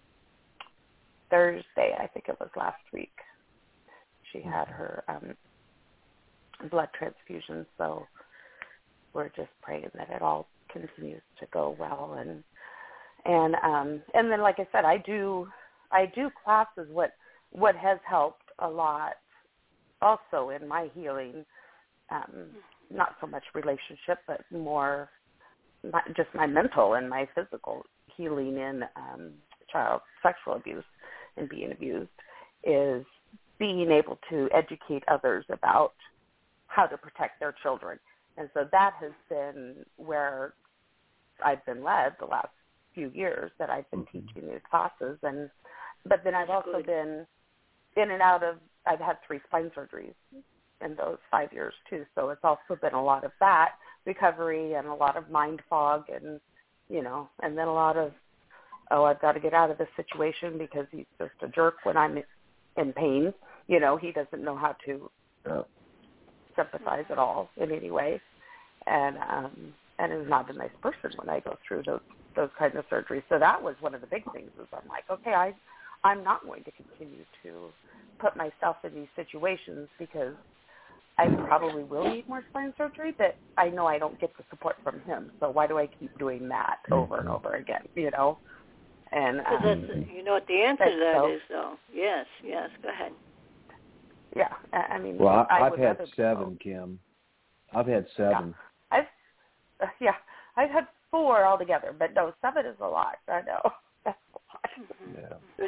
Thursday, I think it was last week. She had her um, blood transfusion, so we're just praying that it all continues to go well. And and um, and then, like I said, I do I do classes. What what has helped a lot also in my healing, um, not so much relationship, but more my, just my mental and my physical healing in um, child sexual abuse and being abused, is being able to educate others about how to protect their children. And so that has been where I've been led the last few years, that I've been mm-hmm. teaching these classes. And but then I've also Good. been in and out of, I've had three spine surgeries in those five years too. So it's also been a lot of that recovery and a lot of mind fog, and you know, and then a lot of, oh, I've got to get out of this situation because he's just a jerk when I'm in pain. You know, he doesn't know how to uh, sympathize at all in any way. And um, and is not a nice person when I go through those those kinds of surgeries. So that was one of the big things, is I'm like, okay, I, I'm not going to continue to put myself in these situations, because I probably will need more spine surgery, but I know I don't get the support from him. So why do I keep doing that over and over again, you know? And um, that's, you know what the answer to that so, is, though. Yes, yes, go ahead. Yeah, I mean, well, I, I I've had seven, go. Kim. I've had seven. Yeah. I've, uh, yeah, I've had four altogether, but no, seven is a lot. I know. That's a Mm-hmm. Yeah.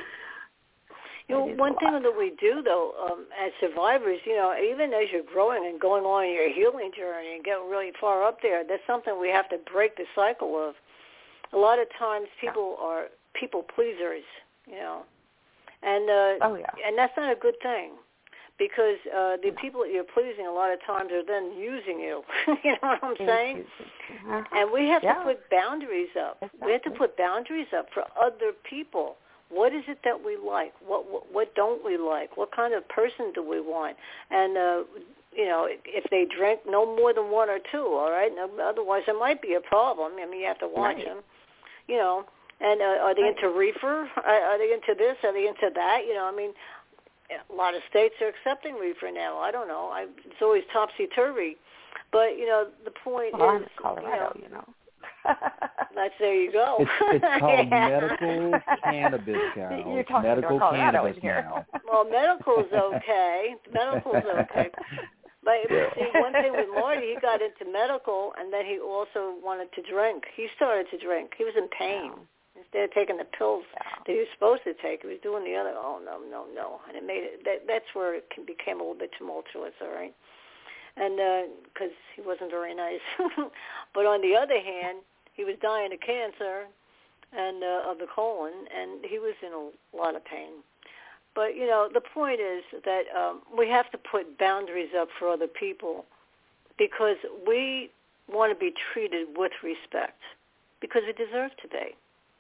You know, one thing that we do, though, um, as survivors, you know, even as you're growing and going on your healing journey and getting really far up there, that's something we have to break the cycle of. A lot of times people are people pleasers, you know, and uh, oh, yeah. and that's not a good thing, because uh, the people that you're pleasing a lot of times are then using you. You know what I'm saying? Uh-huh. And we have yeah. to put boundaries up. Exactly. We have to put boundaries up for other people. What is it that we like? What, what what don't we like? What kind of person do we want? And uh, you know, if they drink, no more than one or two. All right. No, otherwise, there might be a problem. I mean, you have to watch right. them. You know, and uh, are they right. into reefer? Are, are they into this? Are they into that? You know, I mean, a lot of states are accepting reefer now. I don't know. I, it's always topsy turvy. But you know, the point well, is, I'm in Colorado, you know. You know. That's there you go. It's, it's called yeah. medical cannabis, Carol. You're talking medical to Colorado cannabis in here. now. Well, medical's okay. Medical's okay. But yeah. see, one thing with Marty, he got into medical, and then he also wanted to drink. He started to drink. He was in pain. Yeah. Instead of taking the pills yeah. that he was supposed to take, he was doing the other. Oh no, no, no! And it made it. That, that's where it can, became a little bit tumultuous. All right. And because uh, he wasn't very nice. But on the other hand, he was dying of cancer and uh, of the colon, and he was in a lot of pain. But, you know, the point is that um, we have to put boundaries up for other people, because we want to be treated with respect, because we deserve to be.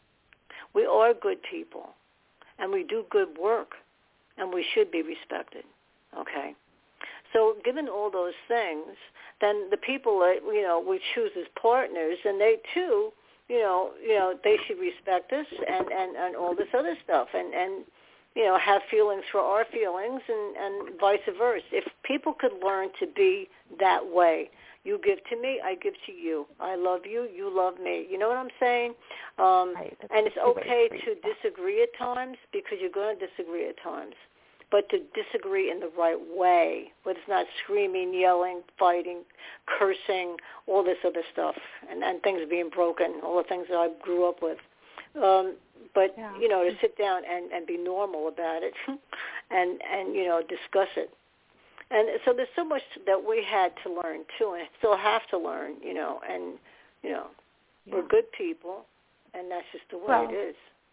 We are good people, and we do good work, and we should be respected, okay? So given all those things, then the people that, you know, we choose as partners, and they too, you know, you know, they should respect us and, and, and all this other stuff, and, and, you know, have feelings for our feelings, and, and vice versa. If people could learn to be that way, you give to me, I give to you. I love you, you love me. You know what I'm saying? Um, right. And it's okay to disagree at times, because you're going to disagree at times. But to disagree in the right way, where it's not screaming, yelling, fighting, cursing, all this other stuff, and, and things being broken, all the things that I grew up with. Um, but, yeah. you know, to sit down and, and be normal about it and, and, you know, discuss it. And so there's so much that we had to learn, too, and still have to learn, you know, and, you know, yeah. we're good people, and that's just the way well, it is.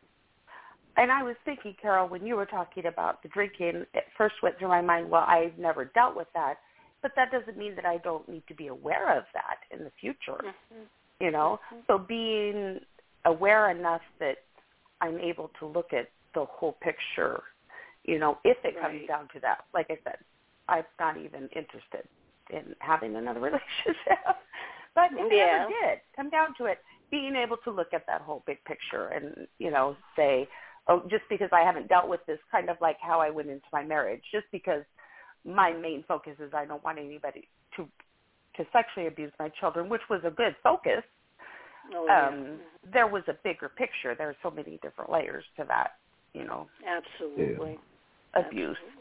And I was thinking, Carol, when you were talking about the drinking, it first went through my mind, well, I've never dealt with that, but that doesn't mean that I don't need to be aware of that in the future, mm-hmm. you know? Mm-hmm. So being aware enough that I'm able to look at the whole picture, you know, if it comes right. down to that. Like I said, I'm not even interested in having another relationship. But if it yeah. ever did come down to it, being able to look at that whole big picture and, you know, say, oh, just because I haven't dealt with this, kind of like how I went into my marriage, just because my main focus is I don't want anybody to to sexually abuse my children, which was a good focus. Oh, yeah. um, there was a bigger picture. There are so many different layers to that, you know. Absolutely. Abuse. Absolutely.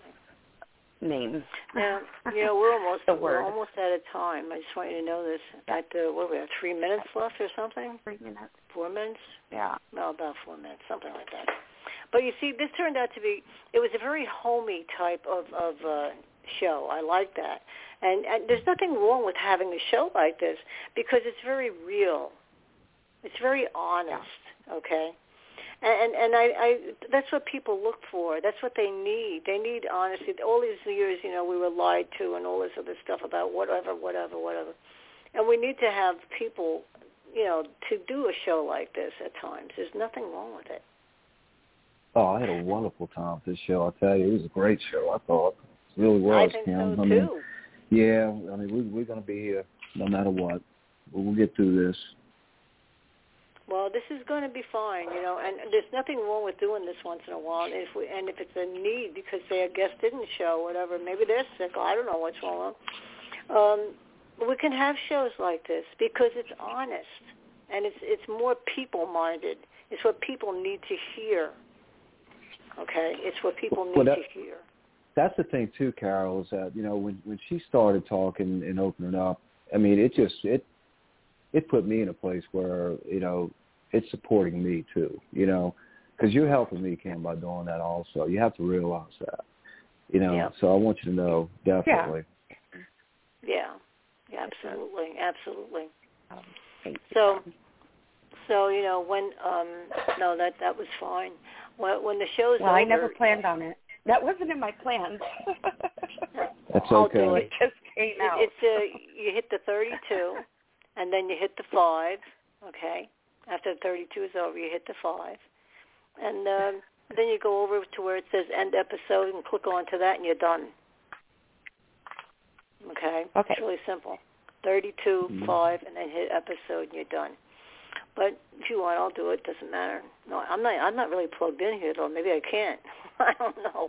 Names. Now, you know, we're almost the we're word. almost out of time. I just want you to know this. At uh, what do we have? Three minutes left or something? Three minutes. Four minutes? Yeah. No, about four minutes, something like that. But you see, this turned out to be, it was a very homey type of, of uh, show. I like that. And, and there's nothing wrong with having a show like this, because it's very real. It's very honest, yeah. okay? And and I, I that's what people look for. That's what they need. They need honesty. All these years, you know, we were lied to and all this other stuff about whatever, whatever, whatever. And we need to have people, you know, to do a show like this at times. There's nothing wrong with it. Oh, I had a wonderful time with this show. I tell you, it was a great show. I thought it really was. I think Kim. so I too. mean, yeah, I mean, we, we're going to be here no matter what. We'll get through this. Well, this is going to be fine, you know, and there's nothing wrong with doing this once in a while. And if we, and if it's a need because their guest didn't show, whatever, maybe they're sick. I don't know what's wrong. Um, we can have shows like this because it's honest and it's it's more people-minded. It's what people need to hear. Okay, it's what people need well, that, to hear. That's the thing too, Carol. Is that you know when when she started talking and opening up, I mean, it just it. It put me in a place where, you know, it's supporting me too, you know, because you're helping me, Kim, by doing that also. You have to realize that. You know, yeah. so I want you to know, definitely. Yeah, yeah, absolutely, absolutely. Um, thank you. So, so you know, when um, no, that that was fine. When when the show's well, over, I never planned on it. That wasn't in my plans. That's I'll okay. do It just came out. It, it's uh, you hit the thirty-two, and then you hit the five. Okay, after the thirty-two is over, you hit the five, and um, then you go over to where it says end episode and click on to that, and you're done. Okay. Okay. It's really simple. thirty-two, mm-hmm. five, and then hit episode, and you're done. But if you want, I'll do it. Doesn't matter. No, I'm not. I'm not really plugged in here, though. Maybe I can't. I don't know.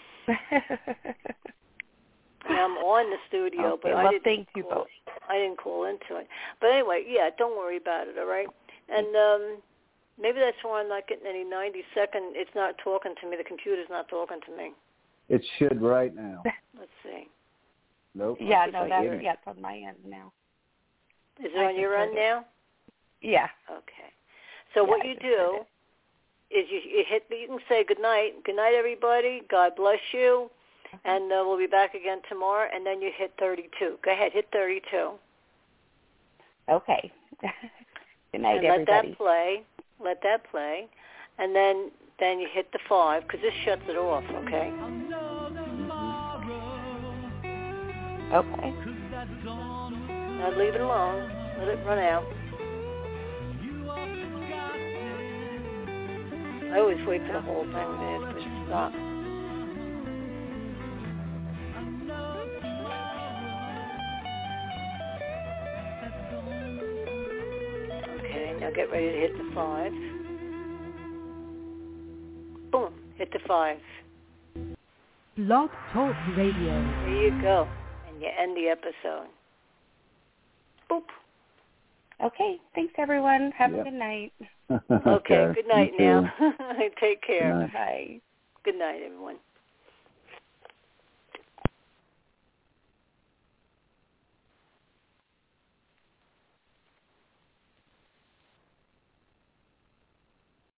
And I'm on the studio, okay, but well, I didn't. thank you call, both. I didn't call into it. But anyway, yeah. Don't worry about it. All right. And um, maybe that's why I'm not getting any ninety second. It's not talking to me. The computer's not talking to me. It should right now. Let's see. Nope. Yeah, no, that's it. yeah, it's on my end now. Is it on your end now? Yeah. Okay. So yeah, what you do is you, you hit. You can say good night. Good night, everybody. God bless you. Okay. And uh, we'll be back again tomorrow. And then you hit thirty-two. Go ahead, hit thirty-two. Okay. Good night, and let everybody. that play. Let that play. And then then you hit the five because this shuts it off. Okay. Okay. Now leave it alone. Let it run out. I always wait for the whole thing to to stop. Okay, now get ready to hit the five. Boom, hit the five. Blog Talk Radio. There you go. And you end the episode. Boop. Okay. Thanks, everyone. Have yep. a good night. Okay, good night now. Take care. Good night. Bye. Good night, everyone.